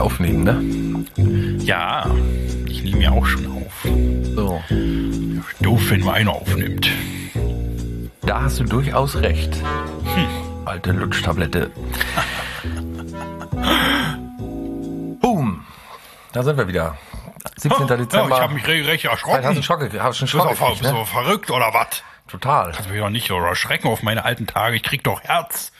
aufnehmen, ne? Ja, ich nehme ja auch schon auf. So. Doof, wenn nur einer aufnimmt. Da hast du durchaus recht. Alte Lutschtablette. Boom. Da sind wir wieder. 17. Dezember. Ja, ich habe mich regelrecht erschrocken. Hast du einen Schock gekriegt, Bist du verrückt oder was? Total. Kannst mich doch nicht erschrecken auf meine alten Tage. Ich krieg doch Herz.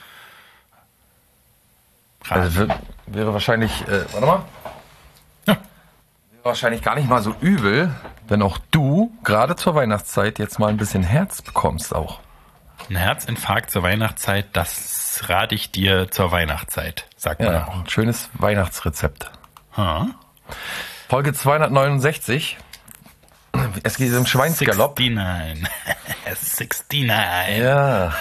Also wäre wahrscheinlich, warte mal. Ja. Wäre wahrscheinlich gar nicht mal so übel, wenn auch du gerade zur Weihnachtszeit jetzt mal ein bisschen Herz bekommst auch. Ein Herzinfarkt zur Weihnachtszeit, das rate ich dir zur Weihnachtszeit, sagt man Ja, auch. ein schönes Weihnachtsrezept. Ha? Folge 269. Es geht um Schweinsgalopp. 69. 69. Ja.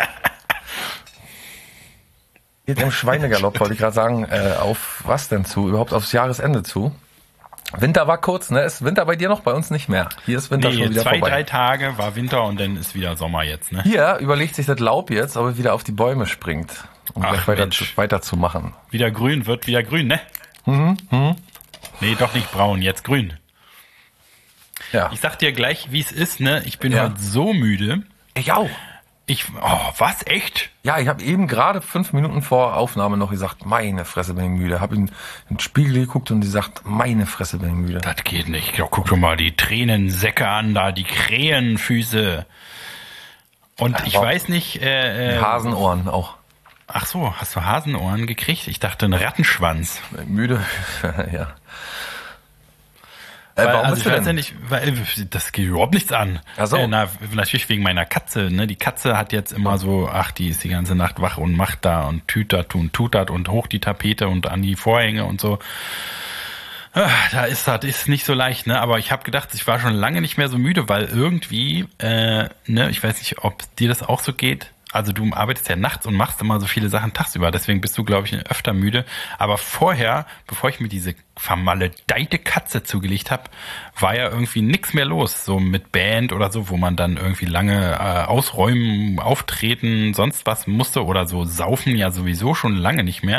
Geht um Schweinegalopp, wollte ich gerade sagen. Auf was denn zu? Überhaupt aufs Jahresende zu? Winter war kurz, ne? Ist Winter bei dir noch? Bei uns nicht mehr. Hier ist Winter schon wieder 2, vorbei. 3 Tage war Winter und dann ist wieder Sommer jetzt, ne? Hier überlegt sich das Laub jetzt, ob es wieder auf die Bäume springt, um Ach, gleich weiterzumachen. Wieder grün, wird wieder grün, ne? Nee, doch nicht braun, jetzt grün. Ja. Ich sag dir gleich, wie es ist, ne? Ich bin Ja. heute so müde. Ich auch. Was, echt? Ja, ich habe eben gerade 5 Minuten vor Aufnahme noch gesagt, meine Fresse, bin ich müde. Habe in den Spiegel geguckt und die sagt, meine Fresse, bin ich müde. Das geht nicht. Ja, guck doch mal die Tränensäcke an, da die Krähenfüße. Und ich weiß nicht, Hasenohren auch. ach so, hast du Hasenohren gekriegt? Ich dachte, ein Rattenschwanz. Müde, ja. Weil, Warum also bist ich du weiß denn? ja nicht, weil das geht überhaupt nichts an. Ach so. Natürlich wegen meiner Katze. Ne? Die Katze hat jetzt immer so, die ist die ganze Nacht wach und macht da und tütert und tutert und hoch die Tapete und an die Vorhänge und so. Das ist nicht so leicht, ne? Aber ich habe gedacht, ich war schon lange nicht mehr so müde, weil irgendwie, ne, ich weiß nicht, ob dir das auch so geht. Also du arbeitest ja nachts und machst immer so viele Sachen tagsüber, deswegen bist du, glaube ich, öfter müde. Aber vorher, bevor ich mir diese vermaledeite Katze zugelegt habe, war ja irgendwie nichts mehr los, so mit Band oder so, wo man dann irgendwie lange ausräumen, auftreten, sonst was musste oder so saufen ja sowieso schon lange nicht mehr.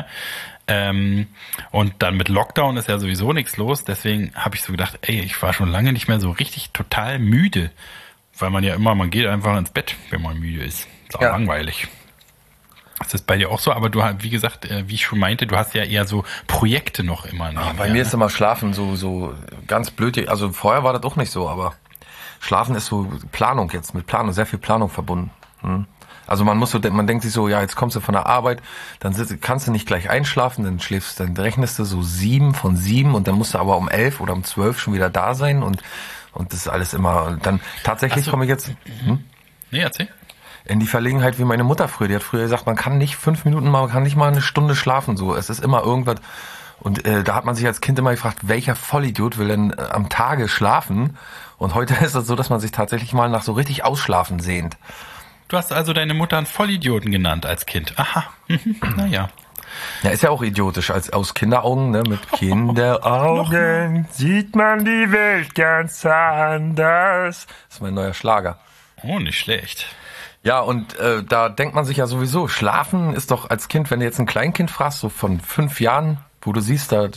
Und dann mit Lockdown ist ja sowieso nichts los, deswegen habe ich so gedacht, ich war schon lange nicht mehr so richtig total müde, weil man geht einfach ins Bett, wenn man müde ist. Ist auch langweilig. Ist das bei dir auch so? Aber du hast, wie gesagt, wie ich schon meinte, du hast ja eher so Projekte noch immer. Bei mir ist immer Schlafen so ganz blöd. Also vorher war das auch nicht so, aber Schlafen ist so Planung jetzt, mit Planung, sehr viel Planung verbunden. Also man denkt sich so, ja, jetzt kommst du von der Arbeit, dann kannst du nicht gleich einschlafen, dann rechnest du so 7 von 7 und dann musst du aber um 11 oder um 12 schon wieder da sein und das ist alles immer, und dann tatsächlich komme ich jetzt, Nee, erzähl. in die Verlegenheit wie meine Mutter früher. Die hat früher gesagt, man kann nicht 5 Minuten mal, man kann nicht mal eine Stunde schlafen, so. Es ist immer irgendwas. Und da hat man sich als Kind immer gefragt, welcher Vollidiot will denn am Tage schlafen? Und heute ist es so, dass man sich tatsächlich mal nach so richtig Ausschlafen sehnt. Du hast also deine Mutter einen Vollidioten genannt als Kind. Aha. Naja. Ja, ist ja auch idiotisch, aus Kinderaugen, ne? Mit Kinderaugen sieht man die Welt ganz anders. Das ist mein neuer Schlager. Oh, nicht schlecht. Ja, und da denkt man sich ja sowieso, Schlafen ist doch als Kind, wenn du jetzt ein Kleinkind fragst, so von 5 Jahren, wo du siehst, da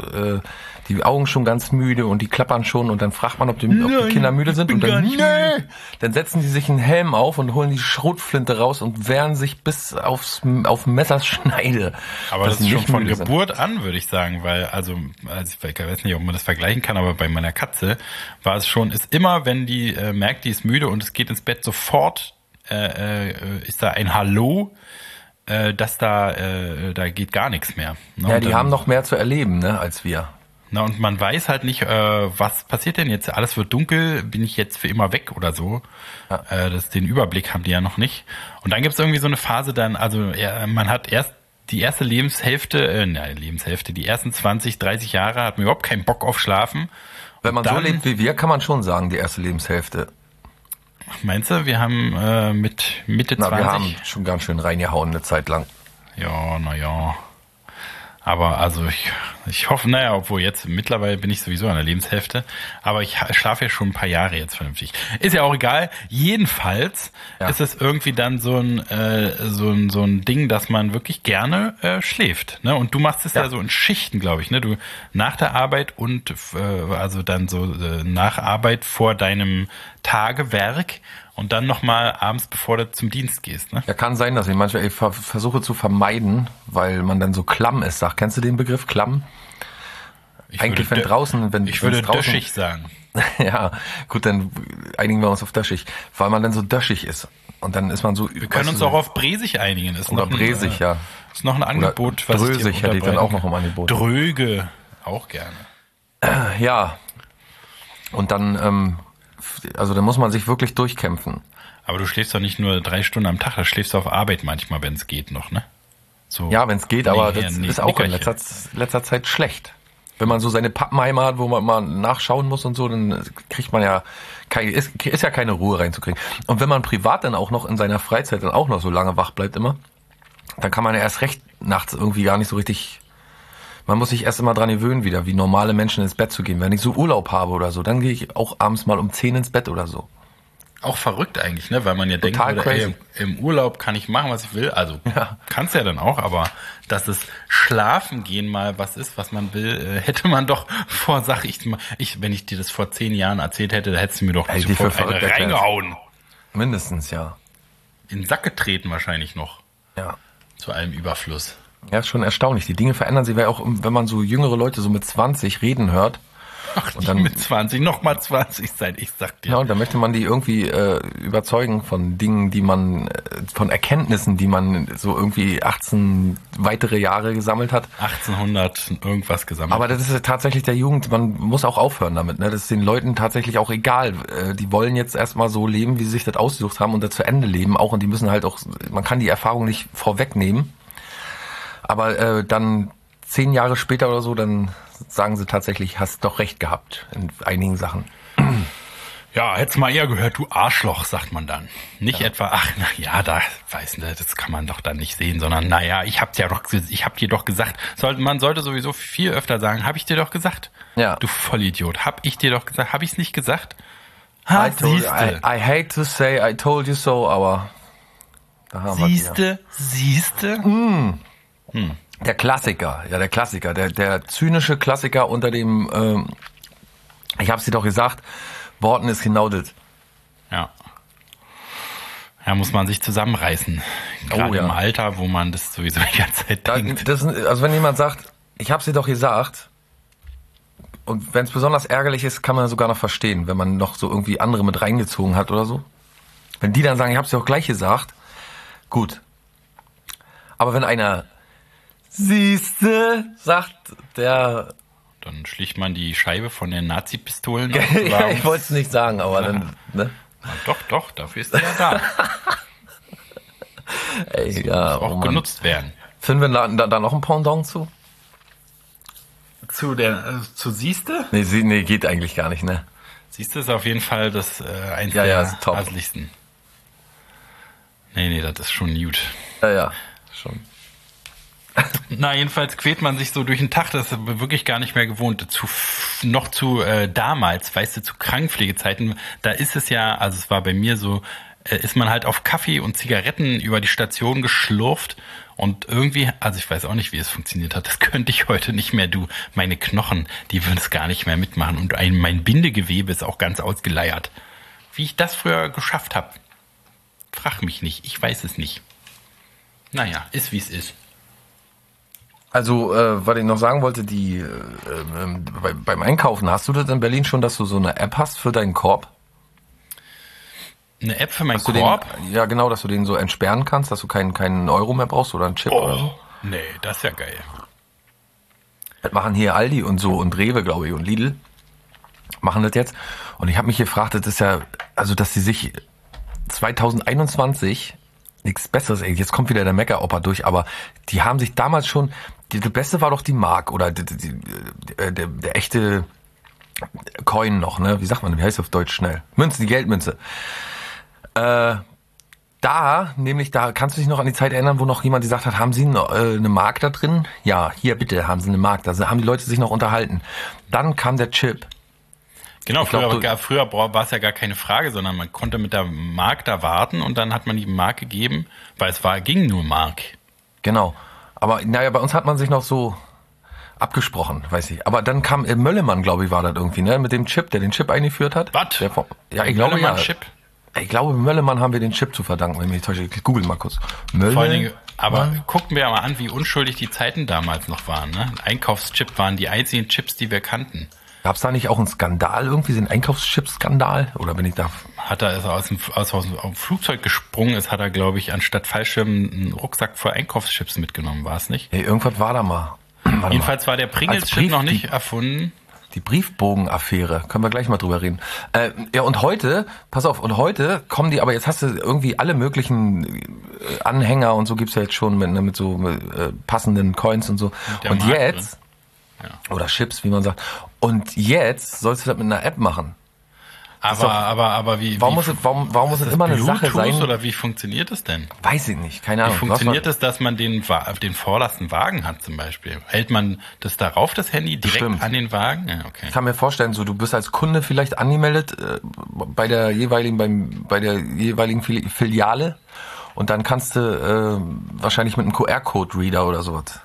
die Augen schon ganz müde und die klappern schon und dann fragt man, ob die Kinder müde sind und dann, dann setzen die sich einen Helm auf und holen die Schrotflinte raus und wehren sich bis auf Messerschneide. Aber das ist schon von müde sind. Geburt an, würde ich sagen, weil, also ich weiß nicht, ob man das vergleichen kann, aber bei meiner Katze war es schon, ist immer, wenn die merkt, die ist müde und es geht ins Bett, sofort ist da ein Hallo, dass da geht gar nichts mehr. Ne? Ja, und die dann, haben noch mehr zu erleben, ne, als wir. Na, und man weiß halt nicht, was passiert denn jetzt? Alles wird dunkel, bin ich jetzt für immer weg oder so? Ja. Den Überblick haben die ja noch nicht. Und dann gibt es irgendwie so eine Phase dann, also man hat erst die erste Lebenshälfte, die ersten 20, 30 Jahre hat man überhaupt keinen Bock auf Schlafen. Wenn man so lebt wie wir, kann man schon sagen, die erste Lebenshälfte. Meinst du, wir haben mit Mitte 20? Wir haben schon ganz schön reingehauen eine Zeit lang. Ja, naja. Aber also ich hoffe, naja, obwohl jetzt mittlerweile bin ich sowieso an der Lebenshälfte, aber ich schlafe ja schon ein paar Jahre jetzt vernünftig. Ist ja auch egal. Jedenfalls ist es irgendwie dann so ein Ding, dass man wirklich gerne schläft. Ne? Und du machst es ja so in Schichten, glaube ich. Ne? Du nach der Arbeit und also dann so nach Arbeit vor deinem Tagewerk. Und dann nochmal abends, bevor du zum Dienst gehst, ne? Ja, kann sein, dass ich manchmal versuche zu vermeiden, weil man dann so klamm ist. Kennst du den Begriff klamm? Eigentlich, wenn draußen, ich würde döschig sagen. Ja, gut, dann einigen wir uns auf döschig, weil man dann so döschig ist. Und dann ist man so... Wir können uns auch auf bresig einigen. Ist oder bresig, ja. Ist noch ein Angebot, was drösig hätte ich dann auch noch im Angebot. Dröge, auch gerne. Ja, und dann... Also da muss man sich wirklich durchkämpfen. Aber du schläfst doch nicht nur 3 Stunden am Tag, da schläfst du auf Arbeit manchmal, wenn es geht noch, ne? So ja, wenn es geht, aber das ist auch in letzter Zeit schlecht. Wenn man so seine Pappenheimer hat, wo man mal nachschauen muss und so, dann kriegt man ja ist ja keine Ruhe reinzukriegen. Und wenn man privat dann auch noch in seiner Freizeit dann auch noch so lange wach bleibt immer, dann kann man ja erst recht nachts irgendwie gar nicht so richtig... Man muss sich erst immer dran gewöhnen wieder, wie normale Menschen ins Bett zu gehen. Wenn ich so Urlaub habe oder so, dann gehe ich auch abends mal um 10 ins Bett oder so. Auch verrückt eigentlich, ne? Weil man ja total denkt, ey, im Urlaub kann ich machen, was ich will. Also kannst ja dann auch, aber dass es Schlafen gehen mal was ist, was man will, hätte man doch sag ich mal, wenn ich dir das vor 10 Jahren erzählt hätte, da hättest du mir doch sofort eine reingehauen. Mindestens, ja. In den Sack getreten wahrscheinlich noch. Ja. Zu allem Überfluss. Ja, ist schon erstaunlich. Die Dinge verändern sich, weil auch, wenn man so jüngere Leute so mit 20 reden hört. Ach, und dann mit 20, nochmal 20 sein, ich sag dir. Ja, und dann möchte man die irgendwie überzeugen von Dingen, die man, von Erkenntnissen, die man so irgendwie 18 weitere Jahre gesammelt hat. 1800 irgendwas gesammelt. Aber das ist tatsächlich der Jugend, man muss auch aufhören damit, ne? Das ist den Leuten tatsächlich auch egal. Die wollen jetzt erstmal so leben, wie sie sich das ausgesucht haben und das zu Ende leben auch. Und die müssen halt auch, man kann die Erfahrung nicht vorwegnehmen. Aber dann 10 Jahre später oder so, dann sagen sie tatsächlich, hast doch recht gehabt in einigen Sachen. Ja, hätt's mal eher gehört, du Arschloch, sagt man dann. Nicht etwa, ach, na ja, das kann man doch dann nicht sehen, sondern naja, ich hab dir doch gesagt. Man sollte sowieso viel öfter sagen, hab ich dir doch gesagt. Ja. Du Vollidiot, hab ich dir doch gesagt, hab ich's nicht gesagt? I hate to say I told you so, aber da haben wir Siehste? Der Klassiker, der zynische Klassiker unter dem, ich hab's dir doch gesagt, Worten ist genau das. Ja. Ja, muss man sich zusammenreißen. Gerade im Alter, wo man das sowieso die ganze Zeit denkt. Also wenn jemand sagt, ich hab's dir doch gesagt, und wenn es besonders ärgerlich ist, kann man sogar noch verstehen, wenn man noch so irgendwie andere mit reingezogen hat oder so. Wenn die dann sagen, ich hab's dir auch gleich gesagt, gut. Aber wenn einer Siehste, sagt der... Dann schlicht man die Scheibe von den Nazi-Pistolen. Ja, ich wollte es nicht sagen, aber dann... Ne? Na, doch, dafür ist der ja da. Ey, ja, muss auch genutzt werden. Finden wir da noch ein Pendant zu? Zu Siehste? Nee, geht eigentlich gar nicht, ne? Siehste ist auf jeden Fall das eins der asseligsten. Nee, das ist schon gut. Ja, schon. Na, jedenfalls quält man sich so durch den Tag, das ist wirklich gar nicht mehr gewohnt. Damals, weißt du, zu Krankenpflegezeiten, da ist es ja, also es war bei mir so, ist man halt auf Kaffee und Zigaretten über die Station geschlurft und irgendwie, also ich weiß auch nicht, wie es funktioniert hat, das könnte ich heute nicht mehr, meine Knochen, die würden es gar nicht mehr mitmachen und mein Bindegewebe ist auch ganz ausgeleiert. Wie ich das früher geschafft habe, frag mich nicht, ich weiß es nicht. Naja, ist wie es ist. Also, was ich noch sagen wollte, beim Einkaufen, hast du das in Berlin schon, dass du so eine App hast für deinen Korb? Eine App für meinen Korb? Ja, genau, dass du den so entsperren kannst, dass du keinen Euro mehr brauchst oder einen Chip oder so. Nee, das ist ja geil. Das machen hier Aldi und so und Rewe, glaube ich, und Lidl machen das jetzt. Und ich habe mich gefragt, das ist ja, also dass sie sich 2021 nichts Besseres, ey, jetzt kommt wieder der Mecker-Opa durch, aber die haben sich damals schon, das Beste war doch die Mark oder der echte Coin noch, ne? Wie sagt man, wie heißt das auf Deutsch schnell? Münze, die Geldmünze. da kannst du dich noch an die Zeit erinnern, wo noch jemand gesagt hat, haben Sie eine Mark da drin? Ja, hier bitte, haben Sie eine Mark. Da haben die Leute sich noch unterhalten. Dann kam der Chip. Genau, früher war es ja gar keine Frage, sondern man konnte mit der Mark da warten und dann hat man die Mark gegeben, weil ging nur Mark. Genau. Aber naja, bei uns hat man sich noch so abgesprochen, weiß ich. Aber dann kam Möllemann, glaube ich, war das irgendwie, ne? Mit dem Chip, der den Chip eingeführt hat. Was? Ja, ich glaube ja. Chip? Ich glaube, Möllemann haben wir den Chip zu verdanken, wenn ich mich nicht täusche. Ich google mal kurz. Vor allen Dingen, aber gucken wir mal an, wie unschuldig die Zeiten damals noch waren. Ne? Einkaufschip waren die einzigen Chips, die wir kannten. Gab es da nicht auch einen Skandal irgendwie, den Einkaufschip-Skandal? Oder bin ich da? Hat er aus dem Flugzeug gesprungen ist, hat er, glaube ich, anstatt Fallschirm einen Rucksack voll Einkaufschips mitgenommen, war es nicht? Hey, irgendwas war da mal. Jedenfalls war der Pringles-Chip noch nicht erfunden. Die Briefbogen-Affäre, können wir gleich mal drüber reden. Ja, und heute, pass auf, heute kommen die, aber jetzt hast du irgendwie alle möglichen Anhänger und so gibt's ja jetzt schon mit so passenden Coins und so. Und Markt, jetzt, oder Chips, wie man sagt, und jetzt sollst du das mit einer App machen. Aber wie? Warum muss es immer eine Sache sein? Oder wie funktioniert es denn? Weiß ich nicht, keine Ahnung. Wie funktioniert es, dass man den vordersten Wagen hat zum Beispiel? Hält man das darauf, das Handy, direkt an den Wagen? Ja, okay. Ich kann mir vorstellen, so du bist als Kunde vielleicht angemeldet bei der jeweiligen Filiale und dann kannst du wahrscheinlich mit einem QR-Code-Reader oder sowas.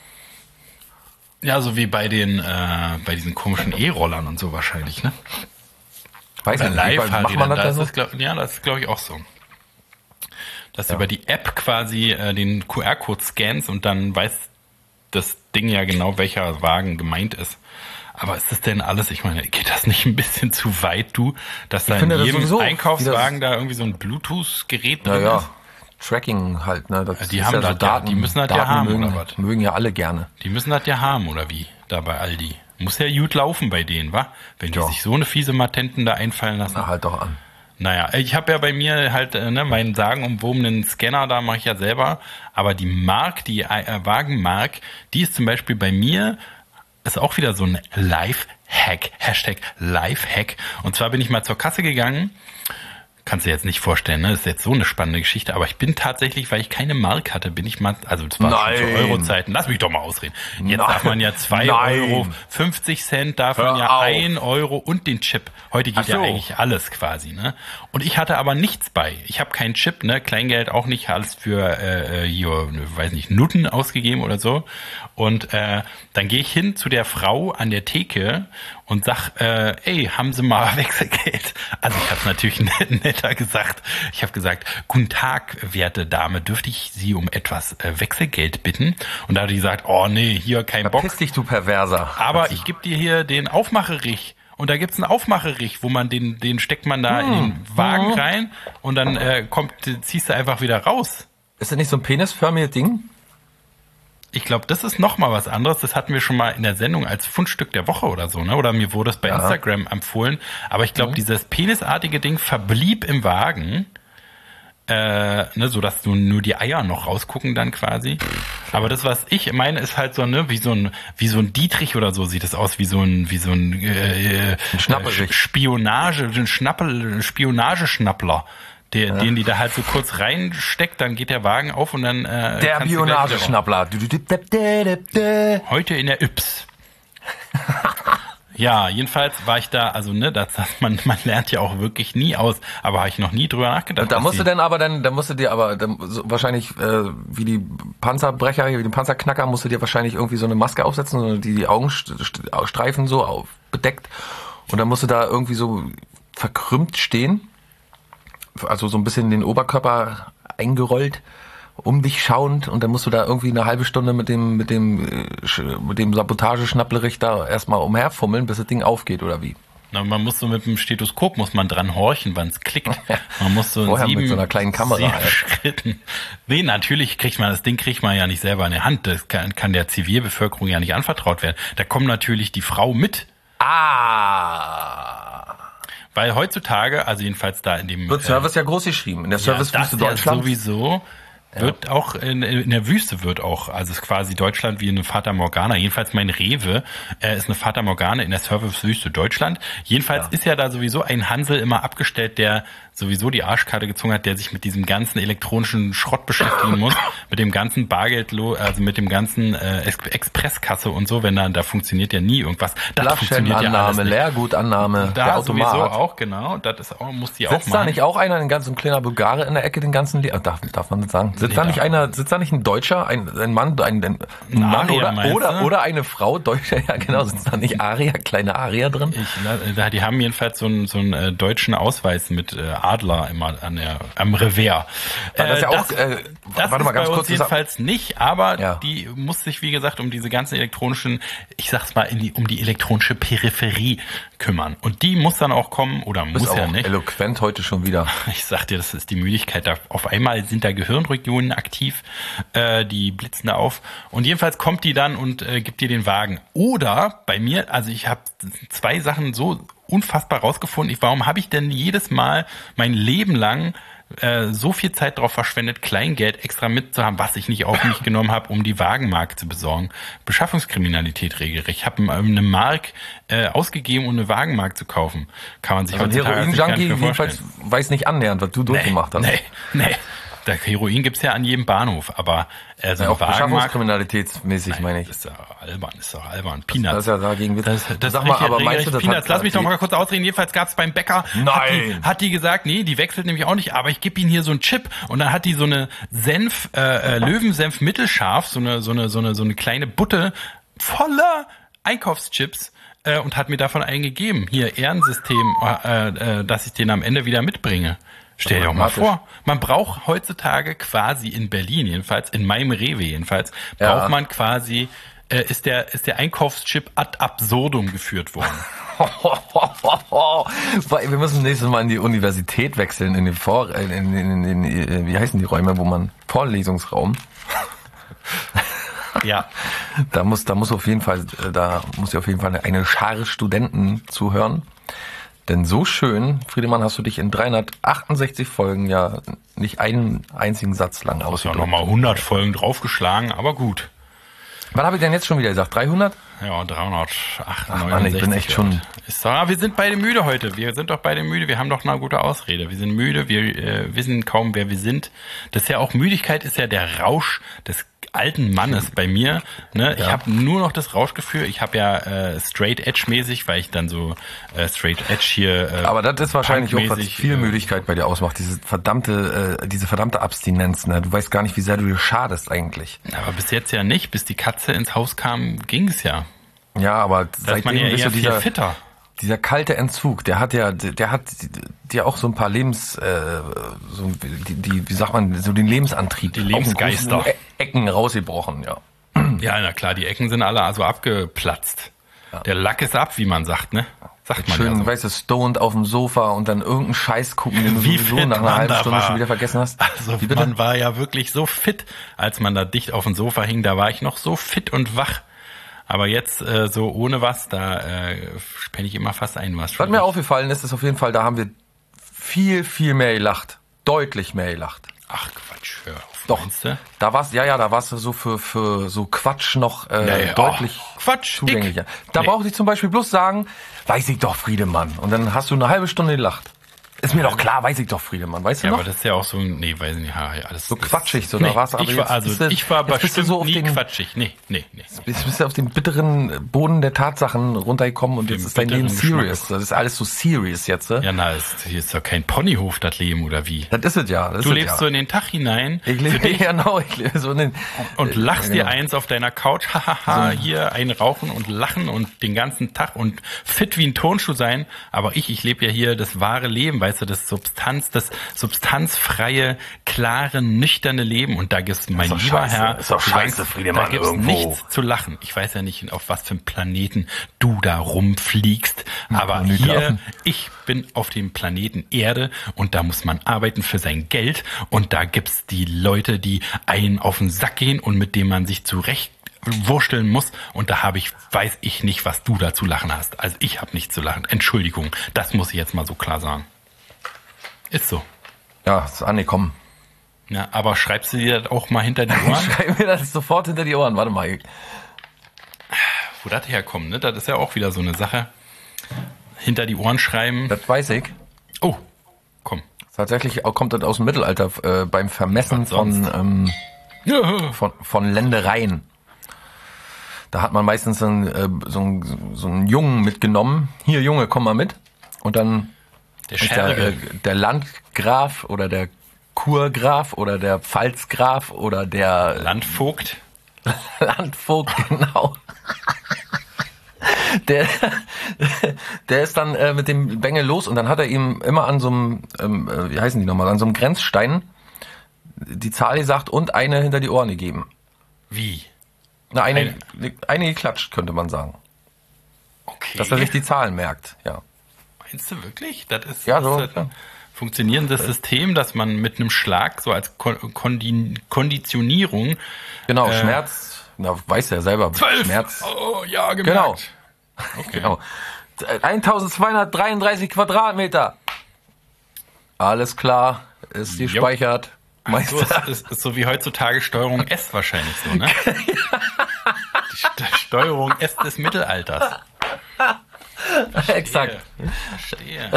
Ja, so wie bei diesen komischen E-Rollern und so wahrscheinlich, ne? Weiß ich nicht, macht man das so? Das ist, glaube ich, auch so. Dass du über die App quasi den QR-Code scannst und dann weiß das Ding ja genau, welcher Wagen gemeint ist. Aber ist das denn alles, ich meine, geht das nicht ein bisschen zu weit, dass da in jedem Einkaufswagen da irgendwie so ein Bluetooth-Gerät drin ist? Tracking halt, ne? Das die haben ja so Daten, die müssen das ja haben, oder was? Mögen ja alle gerne. Die müssen das ja haben, oder wie? Da bei Aldi. Muss ja gut laufen bei denen, wa? Wenn die sich so eine fiese Matenten da einfallen lassen. Na, halt doch an. Naja, ich habe ja bei mir halt meinen sagenumwobenen Scanner, da mache ich ja selber. Aber die Mark, die Wagenmark, die ist zum Beispiel bei mir, ist auch wieder so ein Lifehack. Hashtag Lifehack. Und zwar bin ich mal zur Kasse gegangen. Kannst du dir jetzt nicht vorstellen, ne? Das ist jetzt so eine spannende Geschichte. Aber ich bin tatsächlich, weil ich keine Mark hatte, bin ich mal, also das war schon zu Euro-Zeiten. Lass mich doch mal ausreden. Jetzt darf man ja 2 Euro, 50 Cent, darf man ja 1 Euro und den Chip. Heute geht ja eigentlich alles quasi, ne? Und ich hatte aber nichts bei. Ich habe keinen Chip, ne? Kleingeld auch nicht, alles für, weiß nicht, Nutten ausgegeben oder so. Und dann gehe ich hin zu der Frau an der Theke und sag, ey, haben Sie mal Wechselgeld? Also ich habe natürlich netter gesagt. Ich habe gesagt, guten Tag, werte Dame, dürfte ich Sie um etwas Wechselgeld bitten? Und da hat die gesagt, oh nee, hier kein Bock. Verpiss dich, du Perverser. Aber ich gebe dir hier den Aufmacherich. Und da gibt's einen Aufmacherich, wo man den steckt man da in den Wagen rein und dann ziehst du einfach wieder raus. Ist das nicht so ein penisförmiges Ding? Ich glaube, das ist noch mal was anderes. Das hatten wir schon mal in der Sendung als Fundstück der Woche oder so, ne? Oder mir wurde es bei Instagram empfohlen. Aber ich glaube, dieses penisartige Ding verblieb im Wagen, so dass du nur die Eier noch rausgucken dann quasi. Aber das, was ich meine, ist halt so, ne, wie so ein Dietrich oder so sieht es aus, wie so ein Spionageschnappler. Den die da halt so kurz reinsteckt, dann geht der Wagen auf und dann der Spionageschnappler. Heute in der Yps. Ja, jedenfalls war ich da, also ne, man lernt ja auch wirklich nie aus, aber habe ich noch nie drüber nachgedacht. Und da musst du wahrscheinlich wie die Panzerbrecher, wie die Panzerknacker, musst du dir wahrscheinlich irgendwie so eine Maske aufsetzen, die Augenstreifen so bedeckt und dann musst du da irgendwie so verkrümmt stehen. Also so ein bisschen den Oberkörper eingerollt, um dich schauend und dann musst du da irgendwie eine halbe Stunde mit dem Sabotageschnapplerich da erstmal umherfummeln, bis das Ding aufgeht oder wie? Na, man muss so mit dem Stethoskop dran horchen, wann es klickt. Man muss so vorher mit so einer kleinen Kamera Schritten. Nee, natürlich kriegt man ja nicht selber in der Hand. Das kann der Zivilbevölkerung ja nicht anvertraut werden. Da kommt natürlich die Frau mit. Weil heutzutage, also jedenfalls da in dem... Wird Service ja groß geschrieben. In der Servicewüste Deutschland. Sowieso wird auch, in der Wüste wird auch, also es ist quasi Deutschland wie eine Fata Morgana. Jedenfalls mein Rewe ist eine Fata Morgana in der Servicewüste Deutschland. Jedenfalls ist ja da sowieso ein Hansel immer abgestellt, der sowieso die Arschkarte gezogen hat, der sich mit diesem ganzen elektronischen Schrott beschäftigen muss, mit dem ganzen Bargeld, also mit dem ganzen Expresskasse und so, wenn da funktioniert ja nie irgendwas. Das funktioniert ja alles nicht. Leergutannahme, da der Automat. Sowieso auch, genau. Das ist auch, muss die auch machen. Sitzt da nicht auch einer, so ein kleiner Bulgare in der Ecke, den ganzen darf man das sagen? Sitzt da nicht ein Deutscher, ein Mann, ein Mann oder eine Frau, Deutscher, ja genau, sitzt da nicht kleine Aria drin? Die haben jedenfalls so einen deutschen Ausweis mit Adler immer am Revers. Das ist ja auch, warte mal ganz kurz. Jedenfalls nicht, aber die muss sich, wie gesagt, um diese ganzen elektronischen, ich sag's mal, um die elektronische Peripherie kümmern. Und die muss dann auch kommen, oder muss ja nicht. Eloquent heute schon wieder. Ich sag dir, das ist die Müdigkeit. Auf einmal sind da Gehirnregionen aktiv, die blitzen da auf. Und jedenfalls kommt die dann und gibt dir den Wagen. Oder bei mir, also ich habe 2 Sachen so unfassbar rausgefunden. Warum habe ich denn jedes Mal mein Leben lang so viel Zeit darauf verschwendet, Kleingeld extra mitzuhaben, was ich nicht auf mich genommen habe, um die Wagenmark zu besorgen? Beschaffungskriminalität regelrecht. Ich habe eine Mark ausgegeben, um eine Wagenmark zu kaufen. Kann man sich heutzutage Heroin-Junkie jedenfalls weiß nicht annähernd, was du durchgemacht hast. Nee. Der Heroin gibt's ja an jedem Bahnhof, aber so auch beschaffungskriminalitätsmäßig, meine ich. Ist doch albern. Peanuts. Das ist ja dagegen Sag mal, aber meinst du, das Peanuts, lass mich doch mal kurz ausreden. Jedenfalls gab's beim Bäcker. Nein! Hat die gesagt, nee, die wechselt nämlich auch nicht, aber ich gebe ihnen hier so einen Chip. Und dann hat die so eine Löwensenf mittelscharf, so eine kleine Butte voller Einkaufschips. Und hat mir davon einen gegeben. Hier, Ehrensystem, dass ich den am Ende wieder mitbringe. Stell dir doch mal vor, man braucht heutzutage quasi in Berlin, jedenfalls, in meinem Rewe jedenfalls, braucht man quasi, ist der Einkaufschip ad absurdum geführt worden. Wir müssen nächstes Mal in die Universität wechseln, in den wie heißen die Räume, wo man, Vorlesungsraum. Ja. Da muss auf jeden Fall eine Schar Studenten zuhören. Denn so schön, Friedemann, hast du dich in 368 Folgen ja nicht einen einzigen Satz lang ausgedrückt. Ja, nochmal 100 Folgen draufgeschlagen, aber gut. Was habe ich denn jetzt schon wieder gesagt? 300? Ja, 368. Ach Mann, ich bin echt schon... Wir sind beide müde heute. Wir sind doch beide müde. Wir haben doch eine gute Ausrede. Wir sind müde. Wir wissen kaum, wer wir sind. Das ist ja auch, Müdigkeit ist ja der Rausch des alten Mannes bei mir. Ne? Ja. Ich habe nur noch das Rauschgefühl. Ich habe ja Straight Edge mäßig, weil ich dann so Straight Edge hier. Aber das ist wahrscheinlich auch, was viel Müdigkeit bei dir ausmacht. Diese verdammte Abstinenz. Ne? Du weißt gar nicht, wie sehr du dir schadest eigentlich. Aber bis jetzt ja nicht. Bis die Katze ins Haus kam, ging es ja. Ja, aber seitdem bist du dieser kalte Entzug, der hat dir auch so ein paar wie sagt man, so den Lebensantrieb, die Lebensgeister, Ecken rausgebrochen, ja. Ja, na klar, die Ecken sind alle also abgeplatzt. Ja. Der Lack ist ab, wie man sagt, ne? Sagt man schön, ja so. Weißt du, stoned auf dem Sofa und dann irgendeinen Scheiß gucken, den du sowieso nach einer halben Stunde schon wieder vergessen hast. Also man war ja wirklich so fit, als man da dicht auf dem Sofa hing, da war ich noch so fit und wach. Aber jetzt so ohne was, da penne ich immer fast ein. Was mir aufgefallen ist auf jeden Fall, da haben wir viel, viel mehr gelacht. Deutlich mehr gelacht. Ach Quatsch, hör auf. Doch, da warst du so für so Quatsch noch deutlich zugänglicher. Da brauchte ich zum Beispiel bloß sagen, weiß ich doch, Friedemann. Und dann hast du eine halbe Stunde gelacht. Ist mir doch klar, weiß ich doch, Friedemann, weißt du noch? Ja, aber das ist ja auch so, nee, weiß ich nicht, alles. So quatschig, so, da war's aber ich war bestimmt so nie quatschig, nee. Bist du auf den bitteren Boden der Tatsachen runtergekommen und jetzt ist dein Leben serious. Das ist alles so serious jetzt, ne? Ja, hier ist doch kein Ponyhof, das Leben, oder wie? Das ist es ja. Du lebst so in den Tag hinein. Ich lebe so in den... Und lachst dir eins auf deiner Couch, hahaha, hier ein Rauchen und lachen und den ganzen Tag und fit wie ein Turnschuh sein. Aber ich lebe ja hier das wahre Leben, weißt du, das substanzfreie, klare, nüchterne Leben. Und da gibt's, mein lieber Herr, ist doch scheiße, Friedemann, da gibt's nichts zu lachen. Ich weiß ja nicht, auf was für einem Planeten du da rumfliegst, aber hier, ich bin auf dem Planeten Erde und da muss man arbeiten für sein Geld und da gibt's die Leute, die einen auf den Sack gehen und mit denen man sich wursteln muss und da weiß ich nicht, was du da zu lachen hast. Also ich habe nichts zu lachen. Entschuldigung, das muss ich jetzt mal so klar sagen. Ist so. Ja, ist angekommen. Ja, aber schreibst du dir das auch mal hinter die Ohren? Schreib mir das sofort hinter die Ohren. Warte mal. Wo das herkommt, ne? Das ist ja auch wieder so eine Sache. Hinter die Ohren schreiben. Das weiß ich. Oh, komm. Tatsächlich kommt das aus dem Mittelalter beim Vermessen von Ländereien. Da hat man meistens so einen Jungen mitgenommen. Hier, Junge, komm mal mit. Und dann der Landgraf oder der Kurgraf oder der Pfalzgraf oder der Landvogt. Landvogt, genau. Der ist dann mit dem Bengel los und dann hat er ihm immer an so einem, wie heißen die nochmal, an so einem Grenzstein die Zahl gesagt und eine hinter die Ohren gegeben. Wie? Na, eine geklatscht, könnte man sagen. Okay. Dass er sich die Zahlen merkt, ja. Meinst du wirklich? Das ist ja, so, ein funktionierendes System, dass man mit einem Schlag so als Konditionierung... Genau, Schmerz, weiß ja selber. 12. Schmerz. Oh, ja, gemerkt. Genau. Okay. Genau. 1233 Quadratmeter. Alles klar, ist gespeichert. So, ist so wie heutzutage Steuerung S wahrscheinlich so, ne? Die Steuerung S des Mittelalters. Exakt. Verstehe.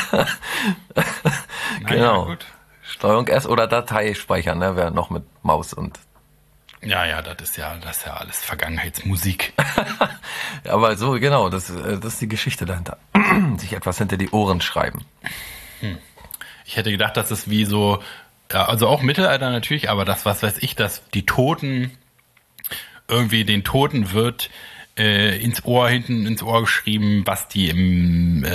Genau. Gut. Steuerung S oder Datei speichern, ne? Wäre noch mit Maus und. Ja, das ist ja alles Vergangenheitsmusik. Aber so, genau, das ist die Geschichte dahinter. Sich etwas hinter die Ohren schreiben. Ich hätte gedacht, das ist wie so, ja, also auch Mittelalter natürlich, aber das, was weiß ich, dass die Toten, irgendwie den Toten wird hinten ins Ohr geschrieben, was die im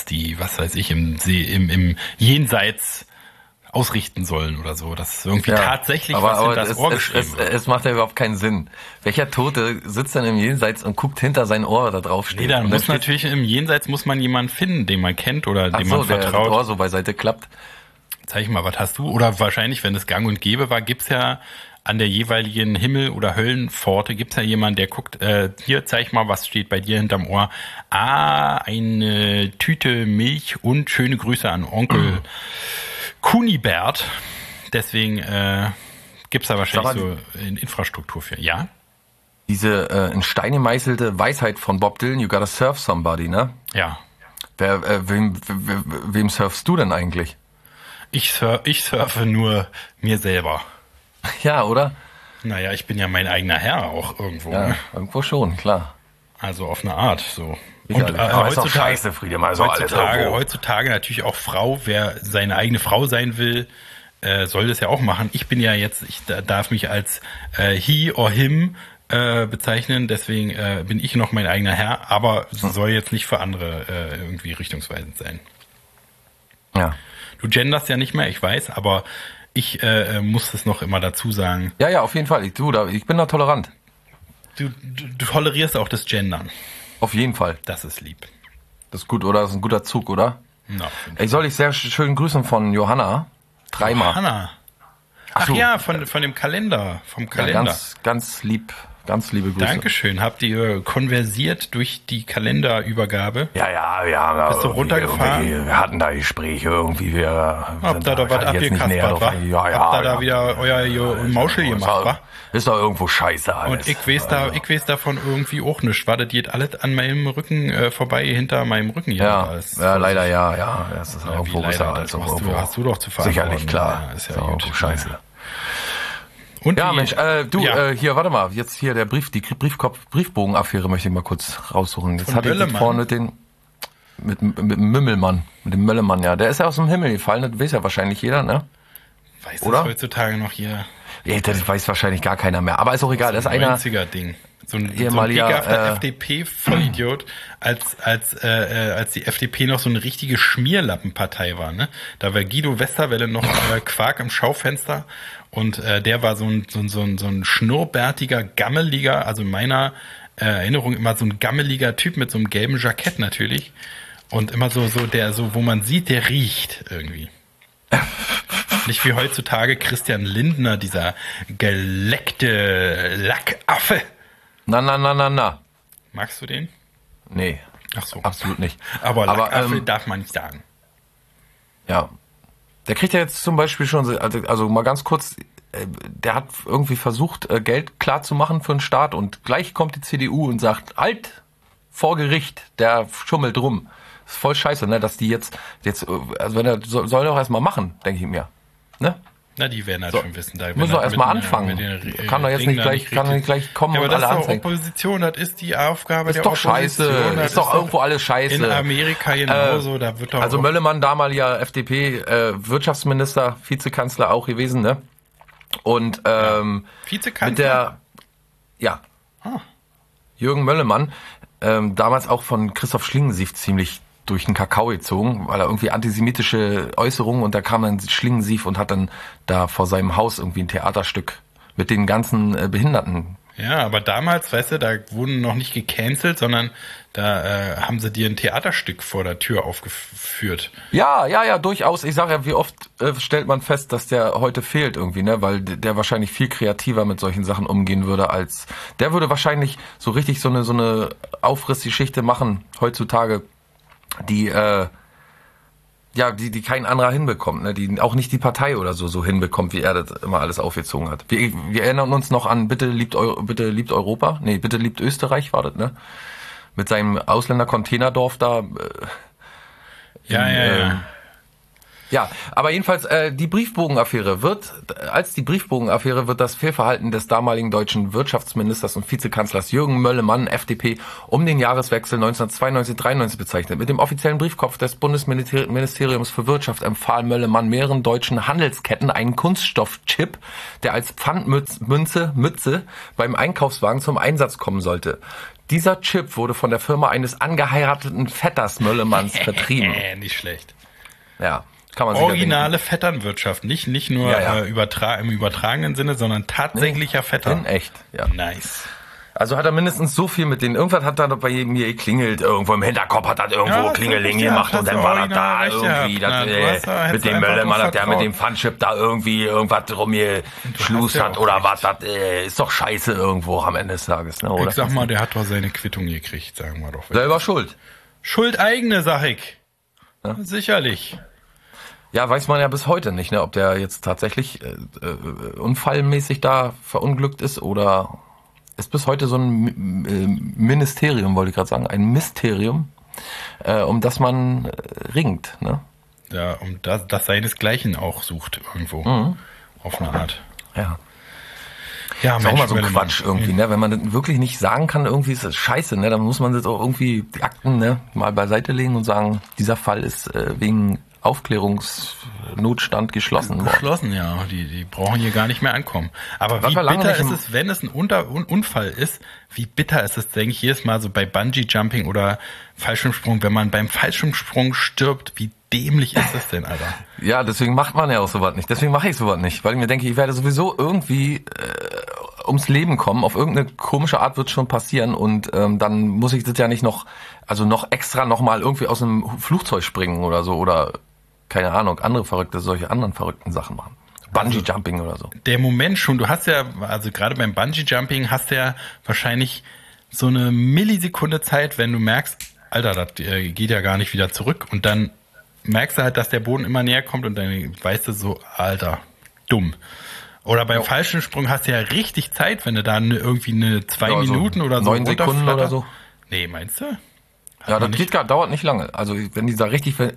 Jenseits ausrichten sollen oder so. Das ist irgendwie tatsächlich was in das Ohr geschrieben wird. Es macht ja überhaupt keinen Sinn. Welcher Tote sitzt dann im Jenseits und guckt hinter sein Ohr da drauf stehen? Nee, dann muss natürlich im Jenseits muss man jemanden finden, den man kennt oder dem man vertraut. Der Ohr so beiseite klappt. Zeig mal, was hast du? Oder wahrscheinlich, wenn es gang und gäbe war, gibt's ja an der jeweiligen Himmel- oder Höllenpforte gibt's ja jemanden, der guckt, hier, zeig mal, was steht bei dir hinterm Ohr. Eine Tüte Milch und schöne Grüße an Onkel Kunibert. Deswegen gibt's da wahrscheinlich so eine Infrastruktur für. Ja? Diese in Stein gemeißelte Weisheit von Bob Dylan, you gotta serve somebody, ne? Ja. Wem surfst du denn eigentlich? Ich surfe nur mir selber. Ja, oder? Naja, ich bin ja mein eigener Herr auch irgendwo. Ja, ne? Irgendwo schon, klar. Also auf eine Art so. Und ist auch scheiße, Friede, mal so heutzutage natürlich auch Frau, wer seine eigene Frau sein will, soll das ja auch machen. Ich bin ja jetzt, ich darf mich als he or him bezeichnen, deswegen bin ich noch mein eigener Herr, aber soll jetzt nicht für andere irgendwie richtungsweisend sein. Ja. Du genderst ja nicht mehr, ich weiß, aber ich muss es noch immer dazu sagen. Ja, auf jeden Fall. Ich bin da tolerant. Du tolerierst auch das Gendern. Auf jeden Fall. Das ist lieb. Das ist gut, oder? Das ist ein guter Zug, oder? No, ich soll dich sehr schön grüßen von Johanna. Dreimal. Johanna. Ach ja, von dem Kalender. Vom Kalender. Ja, ganz liebe Grüße. Dankeschön. Habt ihr konversiert durch die Kalenderübergabe? Ja. Bist du runtergefahren? Wir hatten da Gespräche irgendwie. Habt ihr da was abgekaspert, wa? Ja. Habt ihr da wieder euer Mauschel gemacht, wa? Ist doch irgendwo scheiße alles. Und ich weiß davon irgendwie auch nichts. War das geht alles an meinem Rücken vorbei, hinter meinem Rücken hier. Ja, leider ja. Das ist irgendwo leider, das hast du doch zu verantworten. Sicherlich, klar. Ja, ist ja gut. Scheiße. Und ja, Mensch, hier, warte mal, jetzt hier die Briefbogenaffäre möchte ich mal kurz raussuchen. Jetzt hatte ich vorne mit dem Mümmelmann, mit dem Möllemann, ja. Der ist ja aus dem Himmel gefallen, das weiß ja wahrscheinlich jeder, ne? Weiß das heutzutage noch jeder? Ja, das weiß wahrscheinlich gar keiner mehr, aber ist auch egal, das ist einer... 90er-Ding. So ein ehemaliger FDP-Vollidiot, als die FDP noch so eine richtige Schmierlappenpartei war, ne? Da war Guido Westerwelle noch Quark im Schaufenster und der war so ein schnurrbärtiger, gammeliger, also in meiner Erinnerung immer so ein gammeliger Typ mit so einem gelben Jackett natürlich und immer so wo man sieht, der riecht irgendwie. Nicht wie heutzutage Christian Lindner, dieser geleckte Lackaffe. Na. Magst du den? Nee. Ach so. Absolut nicht. Aber Lackaffe darf man nicht sagen. Ja. Der kriegt ja jetzt zum Beispiel schon, also mal ganz kurz, der hat irgendwie versucht, Geld klar zu machen für den Staat und gleich kommt die CDU und sagt, halt, vor Gericht, der schummelt rum. ist voll scheiße, ne, dass die jetzt, also wenn er soll doch erstmal machen, denke ich mir, ne? Na, die werden halt schon wissen. Da muss doch erstmal anfangen. Kann doch jetzt nicht gleich kommen ja, und alle anzeigen. Aber das ist doch Opposition, das ist die Aufgabe der Opposition. Scheiße. Ist doch irgendwo alles scheiße. In Amerika genauso, da wird doch... Also Möllemann, damaliger FDP, Wirtschaftsminister, Vizekanzler auch gewesen, ne? Und Vizekanzler? Jürgen Möllemann, damals auch von Christoph Schlingensief ziemlich durch den Kakao gezogen, weil er irgendwie antisemitische Äußerungen, und da kam dann Schlingensief und hat dann da vor seinem Haus irgendwie ein Theaterstück mit den ganzen Behinderten. Ja, aber damals, weißt du, da wurden noch nicht gecancelt, sondern da haben sie dir ein Theaterstück vor der Tür aufgeführt. Ja, durchaus. Ich sage ja, wie oft stellt man fest, dass der heute fehlt irgendwie, ne? Weil der wahrscheinlich viel kreativer mit solchen Sachen umgehen würde als, der würde wahrscheinlich so richtig so eine Aufrissgeschichte machen heutzutage, die kein anderer hinbekommt, ne? Die auch nicht die Partei oder so hinbekommt, wie er das immer alles aufgezogen hat. Wir erinnern uns noch an Bitte liebt Europa, nee, Bitte liebt Österreich war das, ne? Mit seinem Ausländer-Containerdorf da. Ja, aber jedenfalls die Briefbogenaffäre wird das Fehlverhalten des damaligen deutschen Wirtschaftsministers und Vizekanzlers Jürgen Möllemann, FDP, um den Jahreswechsel 1992-93 bezeichnet. Mit dem offiziellen Briefkopf des Bundesministeriums für Wirtschaft empfahl Möllemann mehreren deutschen Handelsketten einen Kunststoffchip, der als Pfandmünze beim Einkaufswagen zum Einsatz kommen sollte. Dieser Chip wurde von der Firma eines angeheirateten Vetters Möllemanns vertrieben. Nicht schlecht. Ja. Kann man originale Vetternwirtschaft, nicht nur im übertragenen Sinne, sondern tatsächlicher Vetter. In echt, ja. Nice. Also hat er mindestens so viel mit denen. Irgendwas hat da bei mir geklingelt. Irgendwo im Hinterkopf hat er irgendwo Klingeling gemacht und dann war er da irgendwie. Mit dem Möllemann, der mit dem Pfandchip da irgendwie irgendwas rumgeschlust hat oder was. Das ist doch scheiße irgendwo am Ende des Tages. Ne, oder? Ich sag mal, der hat doch seine Quittung gekriegt, sagen wir doch. Selber schuld. Schuldeigene, sag ich. Ja? Sicherlich. Ja, weiß man ja bis heute nicht, ne, ob der jetzt tatsächlich unfallmäßig da verunglückt ist oder ist bis heute so ein Ministerium, wollte ich gerade sagen, ein Mysterium, um das man ringt, ne? Ja, um das seinesgleichen auch sucht irgendwo, auf eine Art. Ja. Ja, ist auch mal so ein Quatsch irgendwie, ne? Wenn man das wirklich nicht sagen kann, irgendwie ist das scheiße, ne? Dann muss man das auch irgendwie, die Akten, ne, mal beiseite legen und sagen, dieser Fall ist wegen Aufklärungsnotstand geschlossen worden. Geschlossen, ja. Die brauchen hier gar nicht mehr ankommen. Aber wie bitter ist es, wenn es ein Unfall ist, wie bitter ist es, denke ich, jedes Mal so bei Bungee-Jumping oder Fallschirmsprung, wenn man beim Fallschirmsprung stirbt, wie dämlich ist das denn, Alter? Ja, deswegen macht man ja auch sowas nicht. Deswegen mache ich sowas nicht, weil ich mir denke, ich werde sowieso irgendwie ums Leben kommen. Auf irgendeine komische Art wird schon passieren und dann muss ich das ja nicht noch extra mal irgendwie aus einem Flugzeug springen oder so oder keine Ahnung, solche anderen verrückten Sachen machen. Bungee-Jumping oder so. Der Moment schon, du hast ja, also gerade beim Bungee-Jumping hast du ja wahrscheinlich so eine Millisekunde Zeit, wenn du merkst, Alter, das geht ja gar nicht wieder zurück und dann merkst du halt, dass der Boden immer näher kommt und dann weißt du so, Alter, dumm. Oder beim Fallschirmsprung hast du ja richtig Zeit, wenn du da irgendwie eine 2 Minuten oder so 9 Sekunden oder so. Nee, meinst du? Ja, das dauert nicht lange. Also wenn die da richtig, ich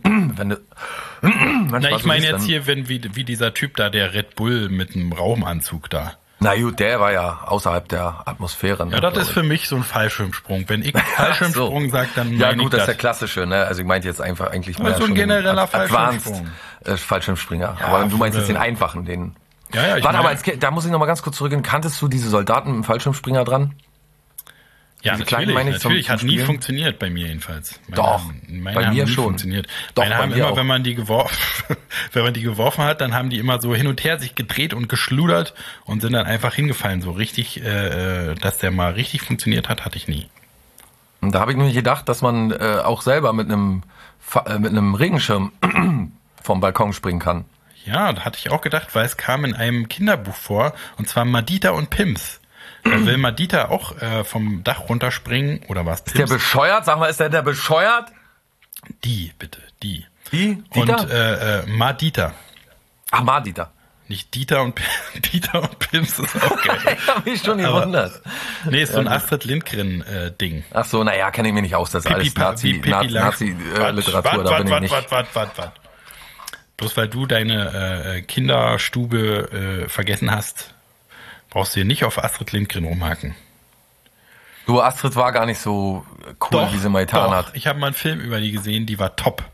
meine jetzt hier, wenn wie dieser Typ da, der Red Bull mit einem Raumanzug da. Na gut, der war ja außerhalb der Atmosphäre. Ne, ja, das ist für mich so ein Fallschirmsprung. Wenn ich Fallschirmsprung sage, dann meine ich das. Ja gut, das ist der klassische, ne? Also ich meinte jetzt eigentlich mal so ein genereller Fallschirmsprung. Fallschirmspringer. Ja, aber du meinst jetzt den einfachen, den. Ja, Warte, aber da muss ich noch mal ganz kurz zurückgehen. Kanntest du diese Soldaten mit dem Fallschirmspringer dran? Ja, natürlich hat nie funktioniert bei mir jedenfalls. Bei mir schon. Funktioniert. Meine haben immer, wenn man die geworfen hat, dann haben die immer so hin und her sich gedreht und geschludert und sind dann einfach hingefallen. So richtig, dass der mal richtig funktioniert hat, hatte ich nie. Und da habe ich nämlich gedacht, dass man auch selber mit einem Regenschirm vom Balkon springen kann. Ja, da hatte ich auch gedacht, weil es kam in einem Kinderbuch vor, und zwar Madita und Pims. Da will Madita auch vom Dach runterspringen, oder was? Ist der bescheuert? Sag mal, ist der bescheuert? Die, bitte, die. Die? Und Madita. Ach, Madita. Nicht Dieter und Pimps ist auch geil. Ich habe mich schon gewundert. Nee, ist so ein Astrid Lindgren-Ding. Ach so, naja, kenne ich mir nicht aus. Das ist alles Nazi-Literatur, da bin ich nicht. Wart. Bloß weil du deine Kinderstube vergessen hast, brauchst du hier nicht auf Astrid Lindgren rumhaken. Du, Astrid war gar nicht so cool, wie sie mal getan hat. Ich habe mal einen Film über die gesehen, die war top.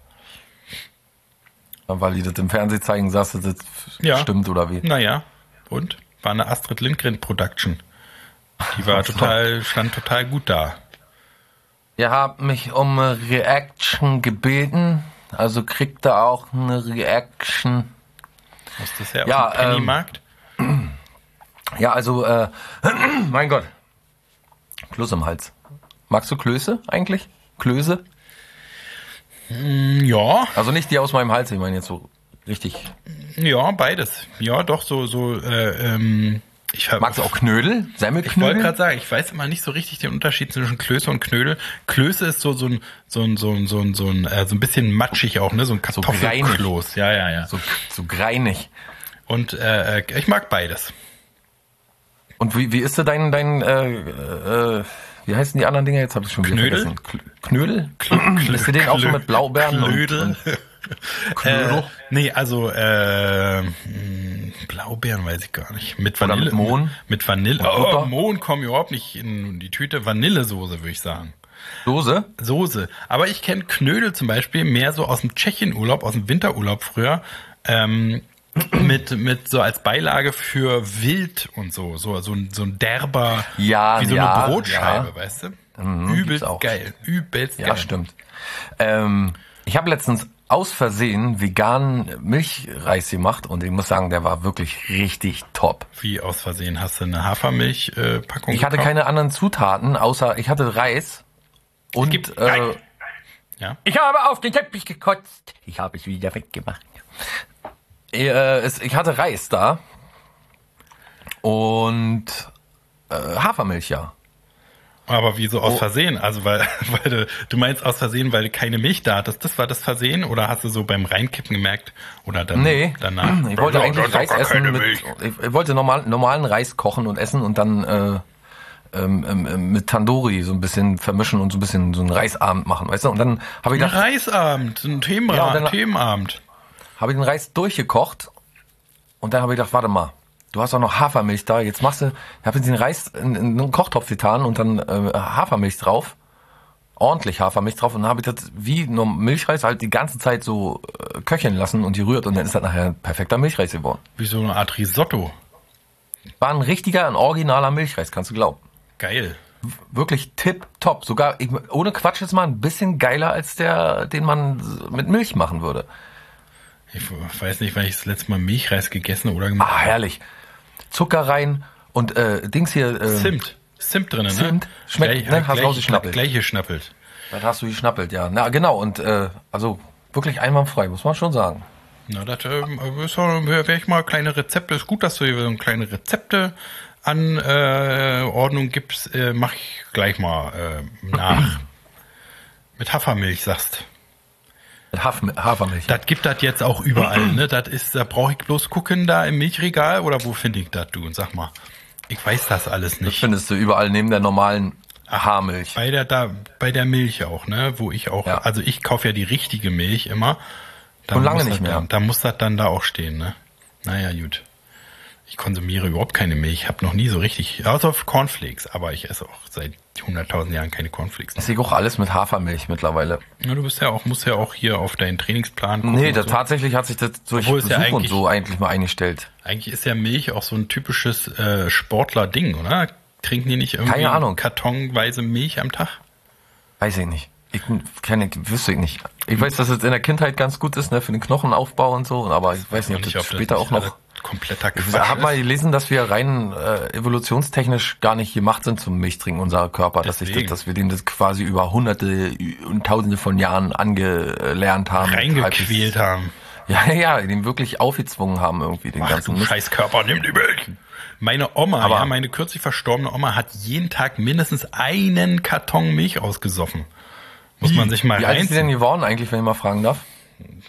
Weil die das im Fernsehen zeigen, sagst du, das stimmt oder wie? Naja, und? War eine Astrid Lindgren Production. Die war stand total gut da. Ihr habt mich um eine Reaction gebeten, also kriegt ihr auch eine Reaction. Was ist das ja auf dem Pennymarkt? Ja, also, mein Gott. Kloß im Hals. Magst du Klöße eigentlich? Klöße? Ja. Also nicht die aus meinem Hals, ich meine jetzt so richtig. Ja, beides. Ja, doch, magst du auch Knödel? Semmelknödel? Ich wollte gerade sagen, ich weiß immer nicht so richtig den Unterschied zwischen Klöße und Knödel. Klöße ist so ein bisschen matschig auch, ne? So ein Kartoffelkloß. Ja. So greinig. Und ich mag beides. Und wie ist dein wie heißen die anderen Dinger? Jetzt habe ich schon wieder vergessen. Knödel? Isst du den auch so mit Blaubeeren? Knödel? Knödel? Nee, also Blaubeeren weiß ich gar nicht. Mit Vanille. Oder mit Mohn? Mit Vanille. Mohn kommen überhaupt nicht in die Tüte. Vanillesoße, würde ich sagen. Soße. Aber ich kenne Knödel zum Beispiel mehr so aus dem Tschechienurlaub, aus dem Winterurlaub früher. Mit so als Beilage für Wild und so ein derber, wie so eine Brotscheibe, weißt du? Übelst geil. Ja, stimmt. Ich habe letztens aus Versehen veganen Milchreis gemacht und ich muss sagen, der war wirklich richtig top. Wie aus Versehen? Hast du eine Hafermilchpackung Ich hatte keine anderen Zutaten, außer ich hatte Reis und ja. Ich habe auf den Teppich gekotzt. Ich habe es wieder weggemacht. Ich hatte Reis da und Hafermilch, ja. Aber wieso aus Versehen? Also weil du meinst aus Versehen, weil du keine Milch da hattest. Das war das Versehen oder hast du so beim Reinkippen gemerkt oder dann danach? Ich wollte eigentlich Reis essen. Ich wollte normalen Reis kochen und essen und dann mit Tandoori so ein bisschen vermischen und so ein bisschen so einen Reisabend machen, weißt du? Und dann habe ich gedacht, Reisabend, ein Themenabend. Habe ich den Reis durchgekocht und dann habe ich gedacht, warte mal, du hast auch noch Hafermilch da, jetzt ich habe den Reis in einen Kochtopf getan und dann Hafermilch drauf, ordentlich Hafermilch drauf und dann habe ich das wie nur Milchreis halt die ganze Zeit so köcheln lassen und gerührt und dann ist das nachher ein perfekter Milchreis geworden. Wie so eine Art Risotto. War ein originaler Milchreis, kannst du glauben. Geil. Wirklich tipptopp, sogar ohne Quatsch jetzt mal ein bisschen geiler als den man mit Milch machen würde. Ich weiß nicht, wann ich das letzte Mal Milchreis gegessen oder gemacht habe. Herrlich. Zucker rein und Dings hier. Zimt drin, ne? Zimt. Schmeckt, ne? Hast du rausgeschnappelt. Gleich geschnappelt. Dann hast du geschnappelt, ja. Na, genau. Und also wirklich einwandfrei, muss man schon sagen. Na, das wäre ich mal kleine Rezepte. Ist gut, dass du hier so kleine Rezepte an Ordnung gibst. Mach ich gleich mal nach. Mit Hafermilch, sagst. Mit Hafermilch. Das gibt das jetzt auch überall, ne? Da brauche ich bloß gucken da im Milchregal oder wo finde ich das, du? Und sag mal, ich weiß das alles nicht. Das findest du überall neben der normalen Haarmilch. Bei der Milch auch, ne? Wo ich auch, also ich kaufe ja die richtige Milch immer. Und lange nicht mehr. Da muss das dann da auch stehen, ne? Naja, gut. Ich konsumiere überhaupt keine Milch. Ich habe noch nie so richtig, außer Cornflakes, aber ich esse auch seit 100.000 Jahren keine Cornflakes. Ich sehe auch alles mit Hafermilch mittlerweile. Ja, du musst ja auch hier auf deinen Trainingsplan gucken. Nee, tatsächlich hat sich das durch Besuch und so eigentlich mal eingestellt. Eigentlich ist ja Milch auch so ein typisches Sportler-Ding, oder? Trinken die nicht irgendwie Keine Ahnung. kartonweise Milch am Tag? Weiß ich nicht. Wüsste ich nicht. Ich weiß, dass es in der Kindheit ganz gut ist, ne, für den Knochenaufbau und so, aber ich weiß nicht, ob das später auch noch kompletter Quatsch. Ich habe mal gelesen, dass wir rein evolutionstechnisch gar nicht gemacht sind zum Milchtrinken, unser Körper, dass wir dem das quasi über Hunderte und Tausende von Jahren angelernt haben. Reingequält haben. Ja, den wirklich aufgezwungen haben irgendwie, den ganzen Mist. Scheiß Körper, nimm die Milch. Meine Oma, meine kürzlich verstorbene Oma, hat jeden Tag mindestens einen Karton Milch ausgesoffen. Muss man sich mal reinziehen. Wie alt ist die denn geworden eigentlich, wenn ich mal fragen darf?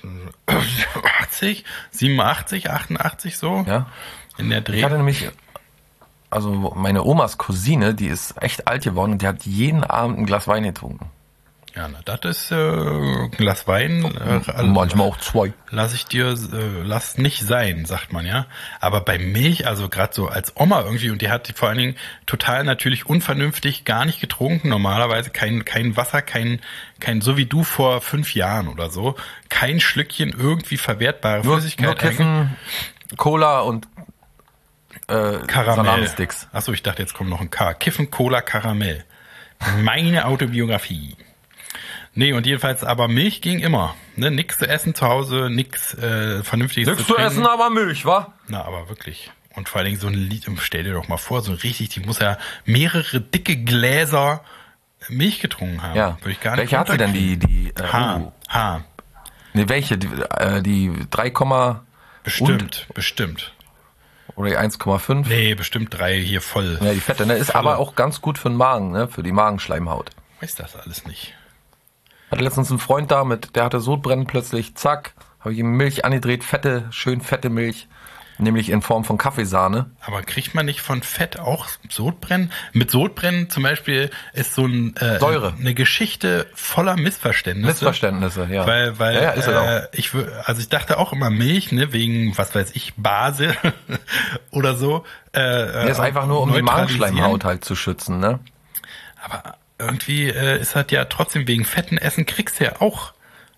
80, 87, 88 so. Ja. In der Dreh. Ich hatte nämlich, also meine Omas Cousine, die ist echt alt geworden und die hat jeden Abend ein Glas Wein getrunken. Ja, na, das ist ein Glas Wein. Manchmal auch 2. Lass nicht sein, sagt man ja. Aber bei Milch, also gerade so als Oma irgendwie, und die hat vor allen Dingen total natürlich unvernünftig gar nicht getrunken, normalerweise kein Wasser, kein so wie du vor 5 Jahren oder so, kein Schlückchen irgendwie verwertbare Flüssigkeit. Nur Kiffen, Cola und Karamell. Salamsticks. Achso, ich dachte, jetzt kommt noch ein K. Kiffen, Cola, Karamell. Meine Autobiografie. Nee, und jedenfalls, aber Milch ging immer. Ne? Nix zu essen zu Hause, nix Vernünftiges Nix zu essen, aber Milch, wa? Na, aber wirklich. Und vor allen Dingen so ein Lied, stell dir doch mal vor, so richtig, die muss ja mehrere dicke Gläser Milch getrunken haben. Ja. Würde ich gar nicht welche hat sie denn, die H. Ne, welche? Die 3, Bestimmt. oder die 1,5? Nee, bestimmt 3 hier voll. Ja, die fette, ne? Ist aber auch ganz gut für den Magen, ne? Für die Magenschleimhaut. Weiß das alles nicht. Hatte letztens einen Freund da der hatte Sodbrennen plötzlich, zack, habe ich ihm Milch angedreht, schön fette Milch, nämlich in Form von Kaffeesahne. Aber kriegt man nicht von Fett auch Sodbrennen? Mit Sodbrennen zum Beispiel ist so Säure. Eine Geschichte voller Missverständnisse. Ja. Weil ja, ist es auch. Ich dachte auch immer Milch, ne, wegen, was weiß ich, Base oder so. Ist einfach nur, um die Magenschleimhaut halt zu schützen, ne? Aber irgendwie ist halt ja trotzdem wegen fetten Essen kriegst du ja auch.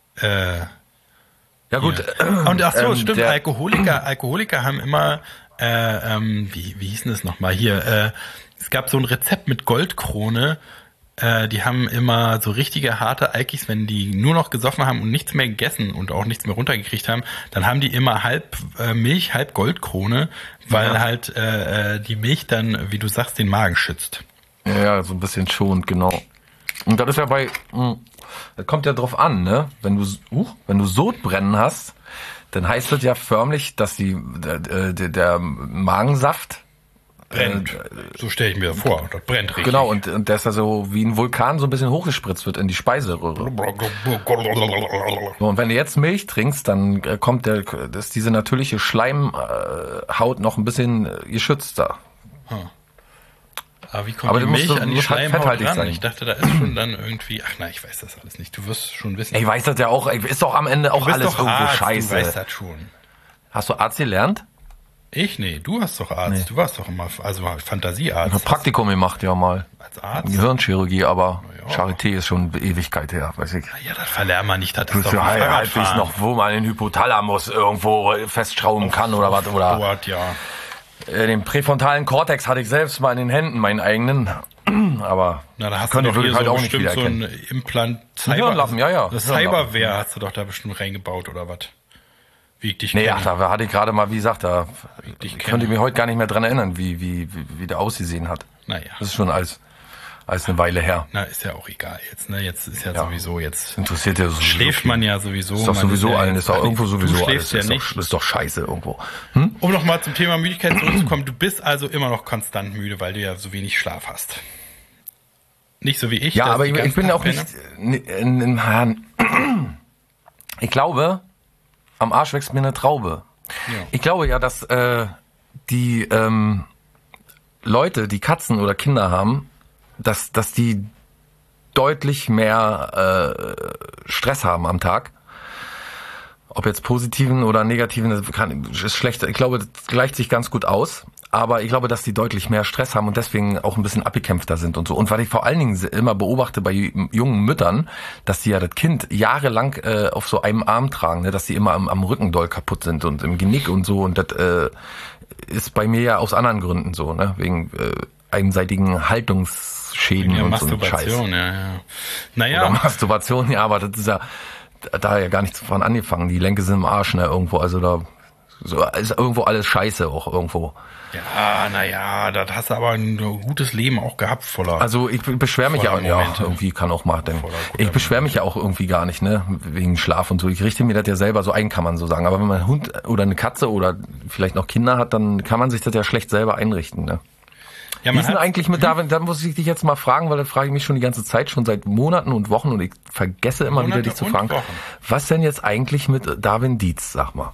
Ja gut. Und ach so, stimmt. Alkoholiker haben immer, wie hieß denn das nochmal hier? Es gab so ein Rezept mit Goldkrone. Die haben immer so richtige harte Alkis, wenn die nur noch gesoffen haben und nichts mehr gegessen und auch nichts mehr runtergekriegt haben, dann haben die immer halb Milch, halb Goldkrone, weil halt die Milch dann, wie du sagst, den Magen schützt. Ja, so ein bisschen schonend, genau. Und das ist ja das kommt ja drauf an, ne? Wenn du Sodbrennen hast, dann heißt das ja förmlich, dass der Magensaft brennt. So stelle ich mir vor. Das brennt richtig. Genau, und der ist ja so wie ein Vulkan so ein bisschen hochgespritzt wird in die Speiseröhre. So, und wenn du jetzt Milch trinkst, dann ist diese natürliche Schleimhaut noch ein bisschen geschützter. Aber wie kommt die Milch an die Schleimhaut halt ran? Sein. Ich dachte, da ist schon dann irgendwie... Ach nein, ich weiß das alles nicht. Du wirst schon wissen. Ich weiß das ja auch. Ist doch am Ende auch alles irgendwo Arzt, scheiße. Du weißt das schon. Hast du Arzt gelernt? Ich? Nee, du hast doch Arzt. Nee. Du warst doch immer Fantasiearzt. Ich habe Praktikum gemacht, ja mal. Als Arzt? Gehirnchirurgie, aber ja. Charité ist schon Ewigkeit her, weiß ich. Ja, das verlernt man nicht. Das ist doch halbwegs noch, wo man den Hypothalamus irgendwo festschrauben kann oder was. Oder Gott, ja. Den präfrontalen Kortex hatte ich selbst mal in den Händen, meinen eigenen. Aber na, da hast du doch hier halt so auch bestimmt so ein Implant Cyberlappen, ja. Das Cyberware hast du doch da bestimmt reingebaut oder was? Wie ich dich kenne. Nee, da hatte ich gerade mal, wie gesagt, könnte ich mich heute gar nicht mehr dran erinnern, wie der ausgesehen hat. Naja. Das ist schon alles eine Weile her. Na, ist ja auch egal jetzt, ne? Jetzt ist ja sowieso jetzt. Interessiert ja sowieso. Schläft man ja sowieso. Ist doch sowieso allen, ist doch irgendwo sowieso du alles. Ja nicht. Ist doch scheiße irgendwo. Um nochmal zum Thema Müdigkeit zurückzukommen, du bist also immer noch konstant müde, weil du ja so wenig Schlaf hast. Nicht so wie ich. Ja, aber ich bin auch nicht. Ich glaube, am Arsch wächst mir eine Traube. Ja. Ich glaube ja, dass die Leute, die Katzen oder Kinder haben, dass die deutlich mehr Stress haben am Tag. Ob jetzt positiven oder negativen, das ist schlecht. Ich glaube, das gleicht sich ganz gut aus. Aber ich glaube, dass die deutlich mehr Stress haben und deswegen auch ein bisschen abgekämpfter sind und so. Und was ich vor allen Dingen immer beobachte bei jungen Müttern, dass die ja das Kind jahrelang auf so einem Arm tragen, ne? Dass die immer am Rücken doll kaputt sind und im Genick und so. Und das ist bei mir ja aus anderen Gründen so, ne? Wegen einseitigen Haltungsschäden und so ein Scheiß. Ja. Naja. Oder Masturbation, ja, aber das ist ja da ja gar nichts von angefangen. Die Lenke sind im Arsch, ne, irgendwo. Also da ist irgendwo alles scheiße auch irgendwo. Ja, naja, das hast du aber ein gutes Leben auch gehabt voller. Also ich beschwere mich ja irgendwie kann auch mal denken. Ich beschwere mich ja auch irgendwie gar nicht, ne, wegen Schlaf und so. Ich richte mir das ja selber so ein, kann man so sagen. Aber wenn man einen Hund oder eine Katze oder vielleicht noch Kinder hat, dann kann man sich das ja schlecht selber einrichten, ne. Ja, Wie ist denn eigentlich mit Darwin? Da muss ich dich jetzt mal fragen, weil das frage ich mich schon die ganze Zeit, schon seit Monaten und Wochen, und ich vergesse immer wieder, dich zu fragen. Was denn jetzt eigentlich mit Darwin Dietz, sag mal?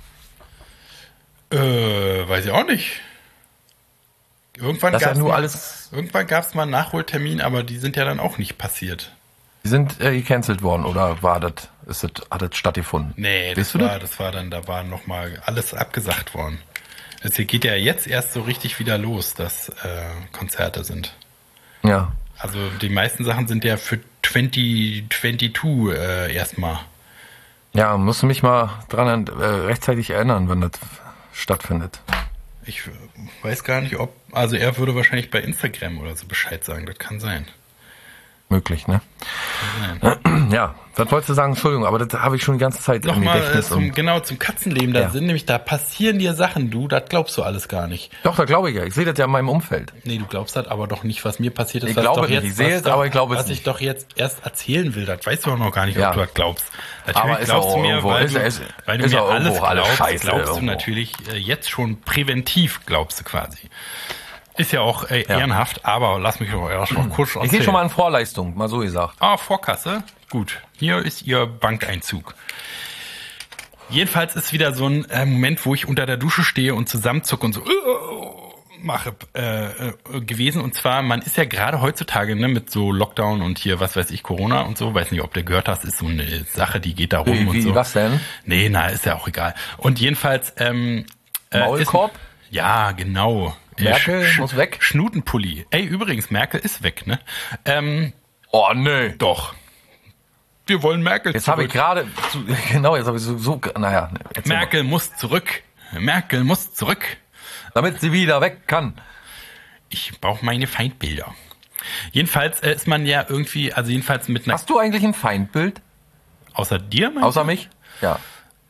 Weiß ich auch nicht. Irgendwann gab es mal einen Nachholtermin, aber die sind ja dann auch nicht passiert. Die sind gecancelt worden, oder hat das stattgefunden? Nee, das war dann, da war nochmal alles abgesagt worden. Es geht ja jetzt erst so richtig wieder los, dass Konzerte sind. Ja. Also die meisten Sachen sind ja für 2022 erstmal. Ja, musst du mich mal dran rechtzeitig erinnern, wenn das stattfindet. Ich weiß gar nicht, also er würde wahrscheinlich bei Instagram oder so Bescheid sagen, das kann sein. Möglich, ne? Ja, was wolltest du sagen? Entschuldigung, aber das habe ich schon die ganze Zeit im Gedächtnis. Zum Katzenleben, da passieren dir Sachen, das glaubst du alles gar nicht. Doch, da glaube ich ja. Ich sehe das ja in meinem Umfeld. Nee, du glaubst das aber doch nicht, was mir passiert ist. Ich glaube nicht, ich sehe es, aber ich glaube es nicht. Was ich doch jetzt erst erzählen will, das weißt du auch noch gar nicht, ob du das glaubst. Natürlich aber glaubst du mir, weil du mir alles glaubst, glaubst du natürlich jetzt schon präventiv, glaubst du quasi. Ist ja auch ehrenhaft, aber lass mich doch erst mal kurz erzählen. Ich gehe schon mal in Vorleistung, mal so gesagt. Vorkasse? Gut. Hier ist Ihr Bankeinzug. Jedenfalls ist wieder so ein Moment, wo ich unter der Dusche stehe und zusammenzucke und so mache gewesen. Und zwar, man ist ja gerade heutzutage mit so Lockdown und hier, was weiß ich, Corona und so. Weiß nicht, ob du gehört hast, ist so eine Sache, die geht da rum und so. Was denn? Nee, ist ja auch egal. Und jedenfalls Maulkorb? Ja, genau. Merkel muss weg. Schnutenpulli. Ey, übrigens, Merkel ist weg, ne? Oh, nee. Doch. Wir wollen Merkel jetzt zurück. Jetzt habe ich so Merkel muss zurück. Merkel muss zurück. Damit sie wieder weg kann. Ich brauche meine Feindbilder. Jedenfalls ist man ja irgendwie, also jedenfalls mit einer... Hast du eigentlich ein Feindbild? Außer dir, meinst du? Außer mich? Ja.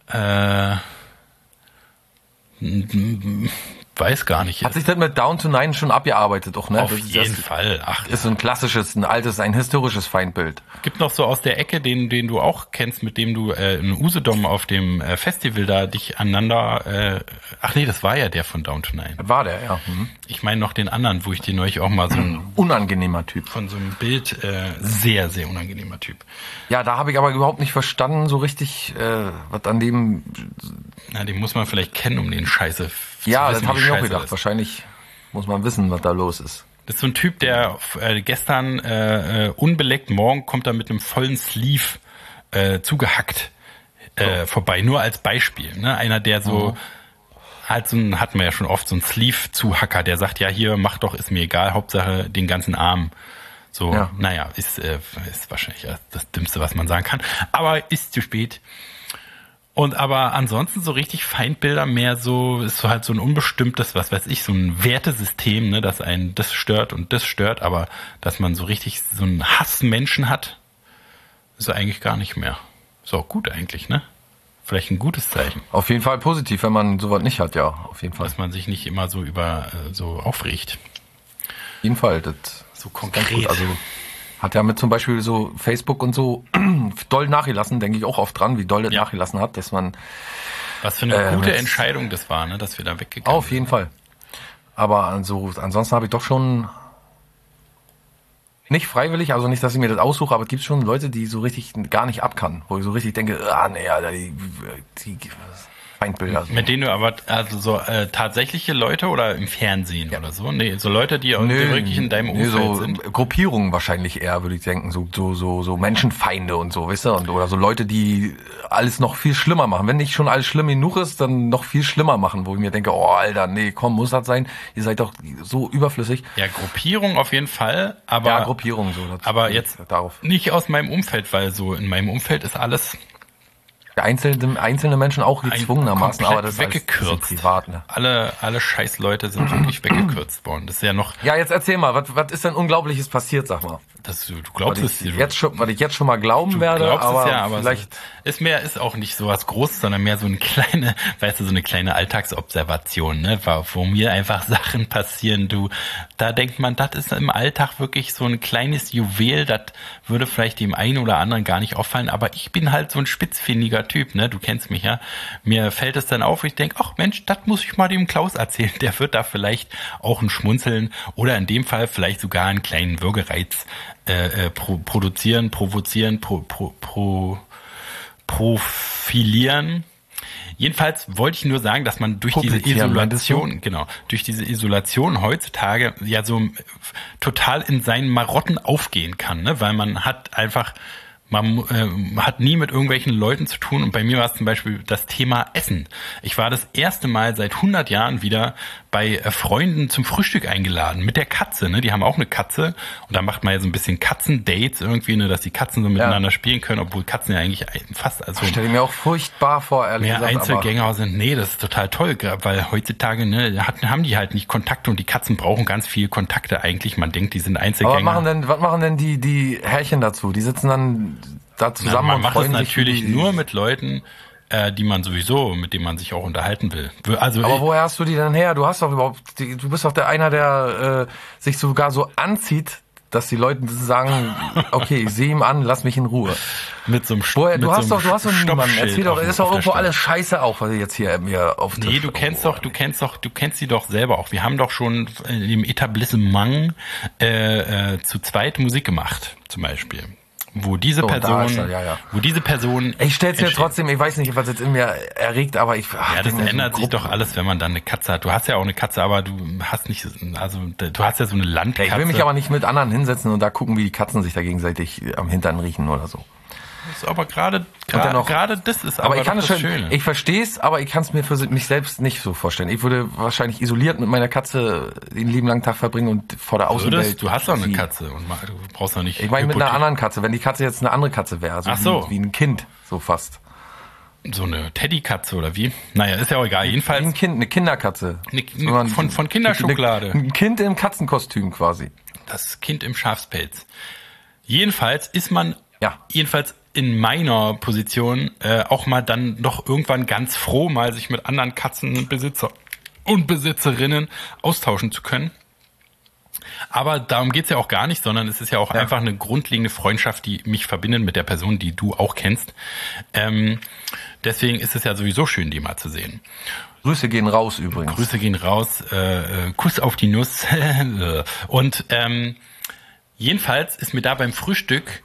Weiß gar nicht. Hat sich das mit Down to Nine schon abgearbeitet, auch, ne? Auf jeden Fall. Ist so ein klassisches, ein altes, ein historisches Feindbild. Gibt noch so aus der Ecke, den du auch kennst, mit dem du in Usedom auf dem Festival da dich aneinander... ach nee, das war ja der von Down to Nine. War der, ja. Mhm. Ich meine noch den anderen, wo ich dir neulich auch mal so ein... Unangenehmer Typ. Von so einem Bild, sehr, sehr unangenehmer Typ. Ja, da habe ich aber überhaupt nicht verstanden, so richtig, was an dem... Na, den muss man vielleicht kennen, um den Scheiße ja, das habe ich mir auch gedacht. Wahrscheinlich muss man wissen, was da los ist. Das ist so ein Typ, der gestern unbeleckt, morgen kommt er mit einem vollen Sleeve zugehackt vorbei. Nur als Beispiel. Ne? Einer, der so halt so ein, hatten wir ja schon oft, so ein Sleeve-Zuhacker, der sagt, ja hier, mach doch, ist mir egal, Hauptsache den ganzen Arm. So, naja, ist wahrscheinlich das Dümmste, was man sagen kann. Aber ist zu spät. Und aber ansonsten so richtig Feindbilder mehr so, ist so halt so ein unbestimmtes, was weiß ich, so ein Wertesystem, ne, dass einen das stört und das stört, aber dass man so richtig so einen Hassmenschen hat, ist eigentlich gar nicht mehr. Ist auch gut eigentlich, ne? Vielleicht ein gutes Zeichen. Auf jeden Fall positiv, wenn man sowas nicht hat, ja, auf jeden Fall. Dass man sich nicht immer so so aufregt. Auf jeden Fall, das so konkret. Also hat ja mit zum Beispiel so Facebook und so doll nachgelassen, denke ich auch oft dran, wie doll das nachgelassen hat, dass man... Was für eine gute Entscheidung das war, ne, dass wir da weggegangen sind. Auf jeden Fall. Aber ansonsten habe ich doch schon nicht freiwillig, also nicht, dass ich mir das aussuche, aber es gibt schon Leute, die so richtig gar nicht ab kann, wo ich so richtig denke, nee, Alter, die Feindbilder. So. Mit denen du aber, also so tatsächliche Leute oder im Fernsehen oder so? Nee, so Leute, die wirklich in deinem Umfeld sind? Gruppierungen wahrscheinlich eher, würde ich denken, so Menschenfeinde und so, weißt du? Oder so Leute, die alles noch viel schlimmer machen. Wenn nicht schon alles schlimm genug ist, dann noch viel schlimmer machen, wo ich mir denke, oh Alter, nee, komm, muss das sein? Ihr seid doch so überflüssig. Ja, Gruppierung auf jeden Fall, aber... Ja, Gruppierung so. Aber jetzt nicht aus meinem Umfeld, weil so in meinem Umfeld ist alles... Einzelne Menschen auch gezwungenermaßen, aber das ist weggekürzt. Privat, ne? Alle Scheißleute sind wirklich weggekürzt worden. Das ist ja noch... Ja, jetzt erzähl mal, was ist denn Unglaubliches passiert, sag mal? Du glaubst es dir. Was ich jetzt schon mal glauben werde, aber vielleicht... Ist auch nicht so was Großes, sondern mehr so eine kleine, weißt du, so eine kleine Alltagsobservation, ne? Wo mir einfach Sachen passieren, da denkt man, das ist im Alltag wirklich so ein kleines Juwel, das würde vielleicht dem einen oder anderen gar nicht auffallen, aber ich bin halt so ein spitzfindiger ruhiger Typ, ne? Du kennst mich ja. Mir fällt es dann auf, ich denke, ach Mensch, das muss ich mal dem Klaus erzählen. Der wird da vielleicht auch ein Schmunzeln oder in dem Fall vielleicht sogar einen kleinen Würgereiz provozieren, profilieren. Jedenfalls wollte ich nur sagen, dass man durch diese Isolation heutzutage ja so total in seinen Marotten aufgehen kann, ne? Weil man hat einfach, man hat nie mit irgendwelchen Leuten zu tun und bei mir war es zum Beispiel das Thema Essen. Ich war das erste Mal seit 100 Jahren wieder bei Freunden zum Frühstück eingeladen mit der Katze, ne? Die haben auch eine Katze und da macht man ja so ein bisschen Katzendates irgendwie, ne? Dass die Katzen so miteinander spielen können, obwohl Katzen ja eigentlich fast also ich stelle mir auch furchtbar vor, ehrlich mehr gesagt. Einzelgänger sind. Nee, das ist total toll, weil heutzutage ne, haben die halt nicht Kontakte und die Katzen brauchen ganz viel Kontakte eigentlich. Man denkt, die sind Einzelgänger. Aber was machen denn die Herrchen dazu? Die sitzen dann da zusammen man und macht freuen das sich natürlich nur mit Leuten, mit denen man sich auch unterhalten will. Also aber woher hast du die denn her? Du hast doch du bist doch einer, der sich sogar so anzieht, dass die Leute sagen, okay, ich sehe ihm an, lass mich in Ruhe. Mit so einem du hast doch niemanden. Erzähl doch, ist doch irgendwo Straße. alles scheiße auch, was ihr jetzt hier mir auf Nee, du kennst sie doch selber auch. Wir haben doch schon im Etablissement zu zweit Musik gemacht, zum Beispiel. Wo diese Person. Ich stell's mir trotzdem, ich weiß nicht, was jetzt in mir erregt, aber das ändert sich doch alles, wenn man dann eine Katze hat. Du hast ja auch eine Katze, aber du hast nicht, also du hast ja so eine Landkatze. Ich will mich aber nicht mit anderen hinsetzen und da gucken, wie die Katzen sich da gegenseitig am Hintern riechen oder so. Das ist aber gerade das ist aber ich kann das Schöne. Ich verstehe es, aber ich kann es mir für mich selbst nicht so vorstellen. Ich würde wahrscheinlich isoliert mit meiner Katze den lieben langen Tag verbringen und vor der Außenwelt. Du hast doch eine Katze und du brauchst doch nicht. Ich meine mit einer anderen Katze, wenn die Katze jetzt eine andere Katze wäre, also wie ein Kind, so fast. So eine Teddykatze oder wie? Naja, ist ja auch egal. Jedenfalls. Wie ein Kind, eine Kinderkatze. Von Kinderschokolade. Ein Kind im Katzenkostüm quasi. Das Kind im Schafspelz. Jedenfalls ist man in meiner Position auch mal dann doch irgendwann ganz froh, mal sich mit anderen Katzenbesitzer und Besitzerinnen austauschen zu können. Aber darum geht's ja auch gar nicht, sondern es ist ja auch einfach eine grundlegende Freundschaft, die mich verbindet mit der Person, die du auch kennst. Deswegen ist es ja sowieso schön, die mal zu sehen. Grüße gehen raus übrigens. Grüße gehen raus. Kuss auf die Nuss. Und jedenfalls ist mir da beim Frühstück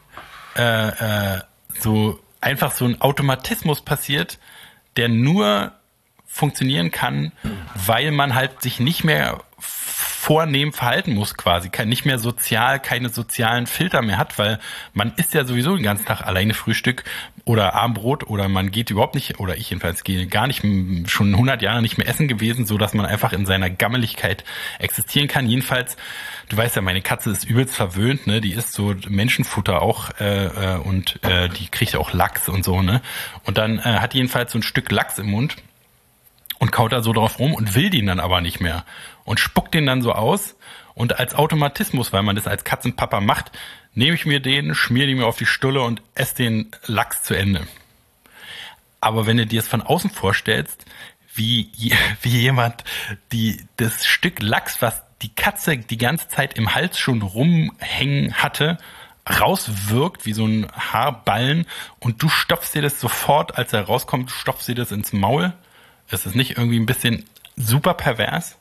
so einfach so ein Automatismus passiert, der nur funktionieren kann, weil man halt sich nicht mehr vornehm verhalten muss quasi, nicht mehr keine sozialen Filter mehr hat, weil man isst ja sowieso den ganzen Tag alleine Frühstück oder Abendbrot oder man geht überhaupt nicht, oder ich jedenfalls gehe gar nicht, schon 100 Jahre nicht mehr essen gewesen, so dass man einfach in seiner Gammeligkeit existieren kann. Jedenfalls, du weißt ja, meine Katze ist übelst verwöhnt, ne? Die isst so Menschenfutter auch und die kriegt auch Lachs und so, ne? Und dann hat die jedenfalls so ein Stück Lachs im Mund und kaut da so drauf rum und will den dann aber nicht mehr und spuckt den dann so aus und als Automatismus, weil man das als Katzenpapa macht, nehme ich mir den, schmier den mir auf die Stulle und esse den Lachs zu Ende. Aber wenn du dir das von außen vorstellst, wie jemand das Stück Lachs, was die Katze die ganze Zeit im Hals schon rumhängen hatte, rauswirkt wie so ein Haarballen und du stopfst dir das sofort, als er rauskommt, stopfst dir das ins Maul. Ist das nicht irgendwie ein bisschen super pervers?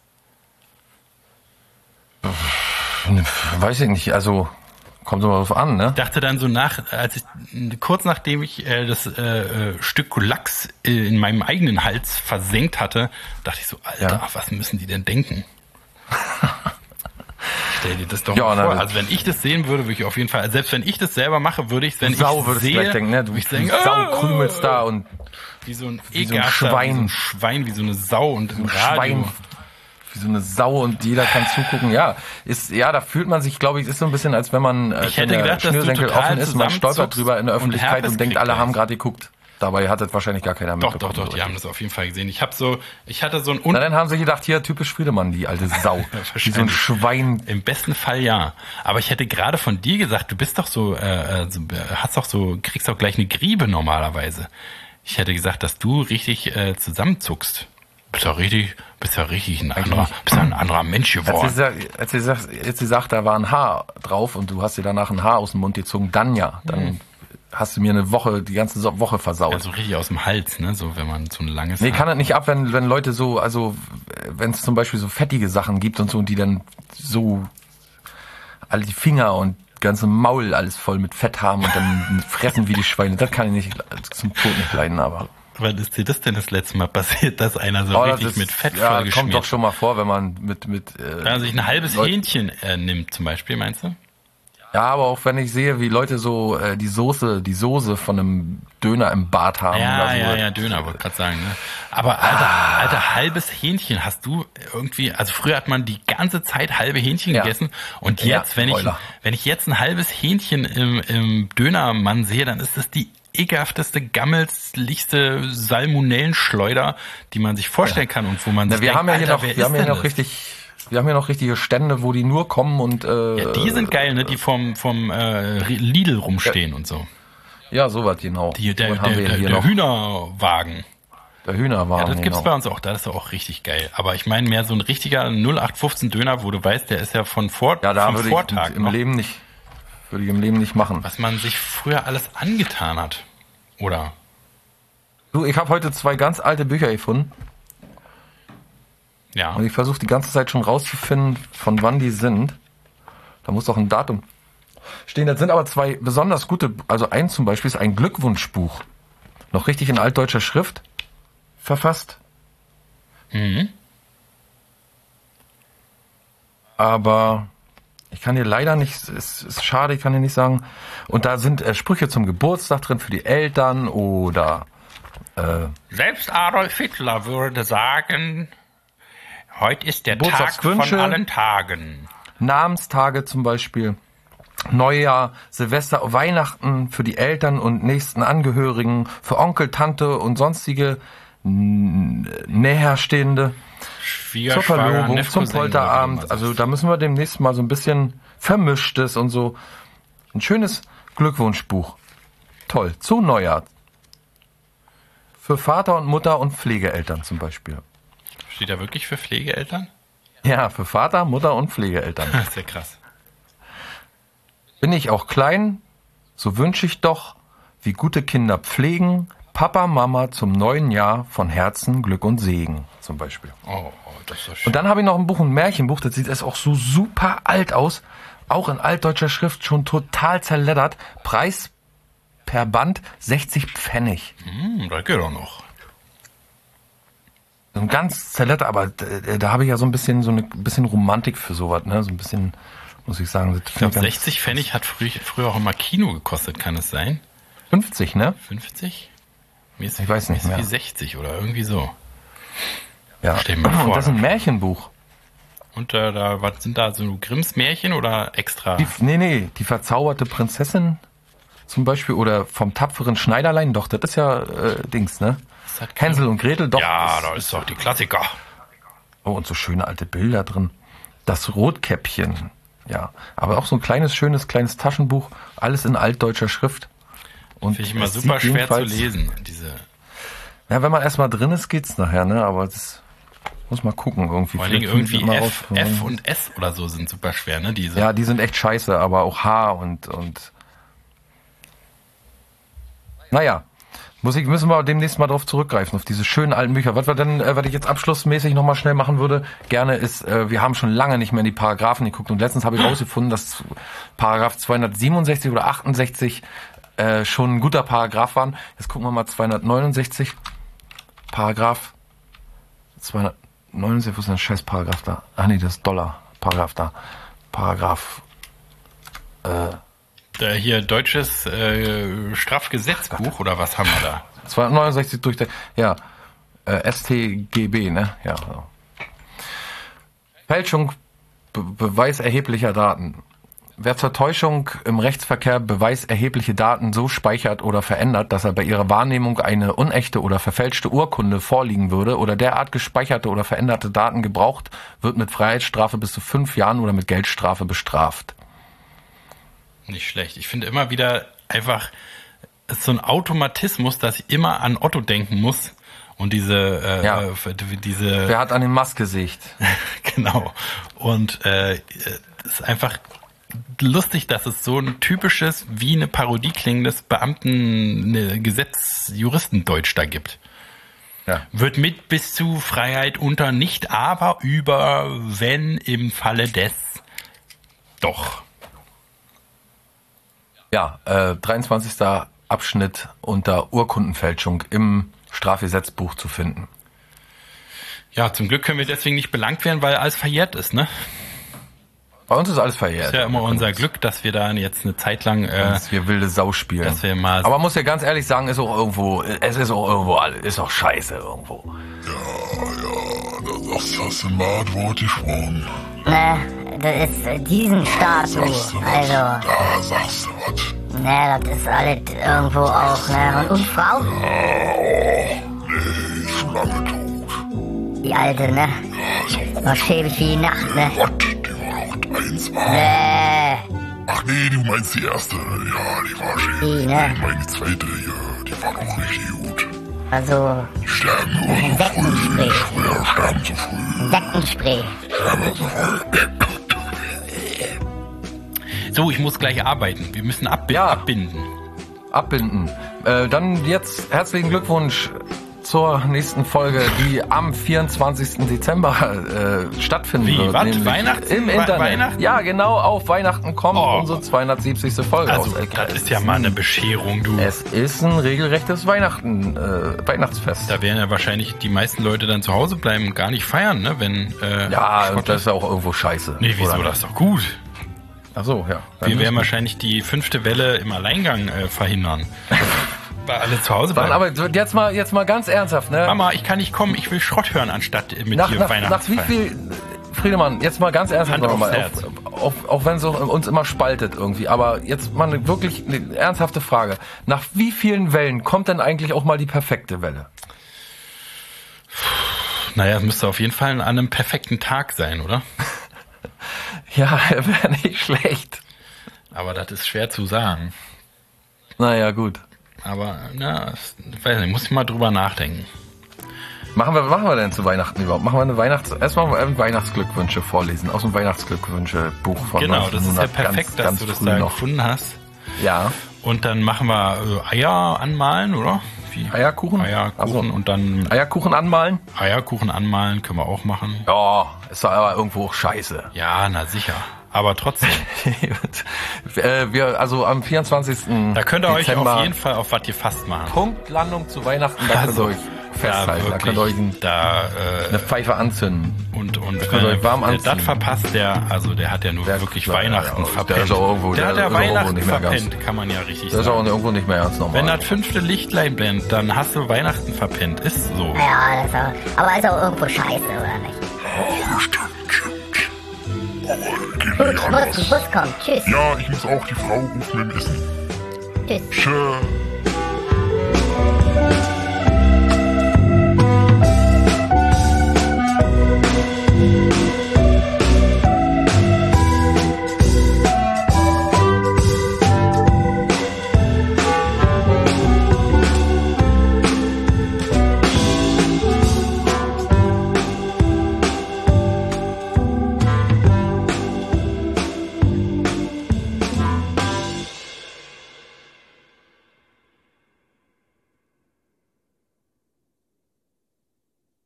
Weiß ich nicht, also kommt immer drauf an, ne? Ich dachte dann so kurz nachdem ich das Stück Lachs in meinem eigenen Hals versenkt hatte, dachte ich so, Alter, was müssen die denn denken? Stell dir das doch mal vor. Also wenn ich das sehen würde, würde ich auf jeden Fall, selbst wenn ich das selber mache, würde ich es, wenn Sau ich würdest sehe, du vielleicht denken, ne? Du Sau krümelst da und wie so ein Schwein. Wie so eine Sau und im Radio. Wie so eine Sau und jeder kann zugucken. Ja, da fühlt man sich, glaube ich, ist so ein bisschen, als wenn man ich hätte gedacht, Schnürsenkel dass du offen ist, man stolpert drüber in der Öffentlichkeit und denkt, alle haben gerade geguckt. Dabei hat das wahrscheinlich gar keiner mitbekommen. Doch, die haben das auf jeden Fall gesehen. Ich hatte so ein Na, dann haben sie gedacht, hier, typisch Friedemann, die alte Sau. Wie so ein Schwein. Im besten Fall ja. Aber ich hätte gerade von dir gesagt, du bist doch so, kriegst doch gleich eine Griebe normalerweise. Ich hätte gesagt, dass du richtig zusammenzuckst. Bist ja richtig ein anderer Mensch geworden. Als sie sagt, da war ein Haar drauf und du hast dir danach ein Haar aus dem Mund gezogen, dann ja. Dann hast du mir die ganze Woche versaut. Also richtig aus dem Hals, ne? So, wenn man so ein langes Nee, kann das nicht ab, wenn Leute so, also wenn es zum Beispiel so fettige Sachen gibt und so, und die dann so alle die Finger und ganze Maul alles voll mit Fett haben und dann fressen wie die Schweine. Das kann ich nicht zum Tod nicht leiden, aber. Wann ist dir das denn das letzte Mal passiert, dass einer so richtig mit Fett vollgeschmiert? Kommt doch schon mal vor, wenn man wenn man sich ein halbes Hähnchen nimmt, zum Beispiel, meinst du? Ja, aber auch wenn ich sehe, wie Leute so die Soße von einem Döner im Bart haben. Ja, Döner, wollte gerade sagen. Ne? Aber Alter, halbes Hähnchen hast du irgendwie, also früher hat man die ganze Zeit halbe Hähnchen gegessen und jetzt, wenn ich jetzt ein halbes Hähnchen im Dönermann sehe, dann ist das die ekelhafteste, gammelslichste Salmonellenschleuder, die man sich vorstellen kann und wo man sich denkt, wir haben ja noch richtige Stände, wo die nur kommen und die sind geil, ne? Die vom Lidl rumstehen und so. Ja, sowas genau. Der Hühnerwagen. Der Hühnerwagen. Ja, das gibt's bei uns auch. Das ist auch richtig geil. Aber ich meine mehr so ein richtiger 0815 Döner, wo du weißt, der ist ja vom Vortag. Würde ich im Leben nicht machen. Was man sich früher alles angetan hat, oder? Du, ich habe heute 2 ganz alte Bücher gefunden. Ja. Und ich versuche die ganze Zeit schon rauszufinden, von wann die sind. Da muss doch ein Datum stehen. Das sind aber 2 besonders gute, also eins zum Beispiel ist ein Glückwunschbuch. Noch richtig in altdeutscher Schrift verfasst. Mhm. Aber ich kann dir leider nicht, es ist schade, ich kann dir nicht sagen. Und da sind Sprüche zum Geburtstag drin für die Eltern oder selbst Adolf Hitler würde sagen, heute ist der Tag von allen Tagen. Namenstage zum Beispiel, Neujahr, Silvester, Weihnachten für die Eltern und nächsten Angehörigen, für Onkel, Tante und sonstige Näherstehende. Zur Verlobung, zum Polterabend. Also da müssen wir demnächst mal so ein bisschen Vermischtes und so. Ein schönes Glückwunschbuch. Toll. Zu Neujahr. Für Vater und Mutter und Pflegeeltern zum Beispiel. Steht da wirklich für Pflegeeltern? Ja, für Vater, Mutter und Pflegeeltern. Das ist ja krass. Bin ich auch klein, so wünsche ich doch, wie gute Kinder pflegen, Papa, Mama zum neuen Jahr von Herzen Glück und Segen zum Beispiel. Oh, das ist so schön. Und dann habe ich noch ein Buch, ein Märchenbuch, das sieht erst auch so super alt aus, auch in altdeutscher Schrift, schon total zerleddert. Preis per Band 60 Pfennig. Das geht doch noch. So ein ganz zerleddert, aber da habe ich ja so ein bisschen Romantik für sowas, ne? So ein bisschen, muss ich sagen. Ich glaube, 60 Pfennig hat früher auch immer Kino gekostet, kann es sein? 50, ne? 50? Ich weiß nicht mehr. Wie 60 oder irgendwie so. Ja, stell mir vor. Und das ist ein Märchenbuch. Und was sind da so Grimms Märchen oder extra? Die verzauberte Prinzessin zum Beispiel oder vom tapferen Schneiderlein, doch, das ist ja Dings, ne? Hänsel und Gretel, doch. Ja, da ist doch die Klassiker. Oh, und so schöne alte Bilder drin. Das Rotkäppchen, ja. Aber auch so ein schönes Taschenbuch, alles in altdeutscher Schrift. Und finde ich immer super schwer zu lesen. Ja, wenn man erstmal drin ist, geht's nachher, ne? Aber das muss man gucken irgendwie. Vor allem irgendwie F und S oder so sind super schwer, ne? Ja, die sind echt scheiße, aber auch H und naja, müssen wir demnächst mal drauf zurückgreifen, auf diese schönen alten Bücher. Was ich jetzt abschlussmäßig nochmal schnell machen würde, gerne ist, wir haben schon lange nicht mehr in die Paragraphen geguckt und letztens habe ich rausgefunden, dass Paragraph 267 oder 68 schon ein guter Paragraph waren. Jetzt gucken wir mal 269. Paragraph 269, wo ist denn der scheiß Paragraph da? Ach nee, das ist Dollar-Paragraph da. Paragraph hier deutsches Strafgesetzbuch oder was haben wir da? 269 durch ja, StGB, ne? Ja. Fälschung, Beweis erheblicher Daten. Wer zur Täuschung im Rechtsverkehr beweiserhebliche Daten so speichert oder verändert, dass er bei ihrer Wahrnehmung eine unechte oder verfälschte Urkunde vorliegen würde oder derart gespeicherte oder veränderte Daten gebraucht, wird mit Freiheitsstrafe bis zu 5 Jahren oder mit Geldstrafe bestraft. Nicht schlecht. Ich finde immer wieder einfach, es ist so ein Automatismus, dass ich immer an Otto denken muss und diese Wer hat an den Mast gesägt? Genau. Und es ist einfach, lustig, dass es so ein typisches, wie eine Parodie klingendes Juristendeutsch da gibt. Ja. Wird mit bis zu Freiheit unter nicht aber über, wenn im Falle des doch. Ja, 23. Abschnitt unter Urkundenfälschung im Strafgesetzbuch zu finden. Ja, zum Glück können wir deswegen nicht belangt werden, weil alles verjährt ist, ne? Bei uns ist alles verjährt. Ist ja immer unser Glück, dass wir da jetzt eine Zeit lang, dass wir wilde Sau spielen. dass wir mal. Aber man muss ja ganz ehrlich sagen, ist auch irgendwo scheiße irgendwo. Ja, das hast du mal das Wort gesprochen. Ne, das ist diesen Status, also, Da sagst du was. ne, das ist alles irgendwo auch, ne, und Frau, Nee, schon lange tot. die Alte, ne, noch schäbig wie die Nacht, ne, Gott, die war auch 1A. ne, Ach nee, du meinst die erste. Ja, die war schön. Die, ne? Ich meine die zweite, ja, die war doch richtig gut. also, Die sterben nur so Insektenspray. früh. Ja, sterben so früh. Insektenspray, Sterben so früh. So, ich muss gleich arbeiten. Wir müssen Ja. abbinden. Abbinden. Dann jetzt herzlichen Glückwunsch zur nächsten Folge, die am 24. Dezember stattfinden Wie, wird. was? nämlich Weihnachten? Im Internet. Weihnachten? Ja, genau, auf Weihnachten kommt Oh. unsere 270. Folge Also, raus. das ist ja mal eine Bescherung, du. Es ist ein regelrechtes Weihnachtsfest. Da werden ja wahrscheinlich die meisten Leute dann zu Hause bleiben und gar nicht feiern, ne? Wenn, Ja, Schrott und das ist auch irgendwo scheiße. Nee, wieso? Oder? Das ist doch gut. Ach so, ja. Wir werden wahrscheinlich die 5. Welle im Alleingang verhindern. Weil alle zu Hause Dann bleiben. aber jetzt mal ganz ernsthaft, ne? Mama, ich kann nicht kommen, ich will Schrott hören, anstatt mit dir Nach Weihnachten wie viel, Friedemann, jetzt mal ganz ernsthaft Hand aufs nochmal, Herz. auch wenn es uns immer spaltet irgendwie, aber jetzt mal wirklich eine ernsthafte Frage. Nach wie vielen Wellen kommt denn eigentlich auch mal die perfekte Welle? Naja, es müsste auf jeden Fall an einem perfekten Tag sein, oder? Ja, wäre nicht schlecht. Aber das ist schwer zu sagen. Naja, gut. Aber, na, ich weiß nicht, muss ich mal drüber nachdenken. Machen wir denn zu Weihnachten überhaupt? Machen wir erstmal Weihnachtsglückwünsche vorlesen aus dem Weihnachtsglückwünsche-Buch von Genau, das ist ja 1900, perfekt, dass du das früh da noch. gefunden hast. Ja. Und dann machen wir Eier anmalen, oder? Wie? Eierkuchen? Eierkuchen Ach so. und dann Eierkuchen anmalen? Eierkuchen anmalen können wir auch machen. Ja, ist doch aber irgendwo auch scheiße. Ja, na sicher. Aber trotzdem. Wir, also am 24. Da könnt ihr euch Dezember, auf jeden Fall auf was gefasst machen. Punktlandung zu Weihnachten, da könnt Also, ihr euch festhalten. Da könnt ihr euch da eine Pfeife anzünden. und könnt ihr euch warm wer anziehen. das verpasst, der hat ja nur wirklich ja, Weihnachten ja, verpennt. der ist auch irgendwo- der hat der ja ist auch irgendwo Weihnachten nicht mehr ganz- verpennt, kann man ja richtig Das ist auch sagen. irgendwo nicht mehr ganz normal. Wenn das 5. Lichtlein blendet, dann hast du Weihnachten verpennt. Ist so. ja, das auch, aber ist auch irgendwo scheiße, oder nicht? Oh, stimmt. Gut, ich muss, Bus kommt, tschüss, Ja, ich muss auch die Frau rufen mit dem Essen. tschüss. Tschö.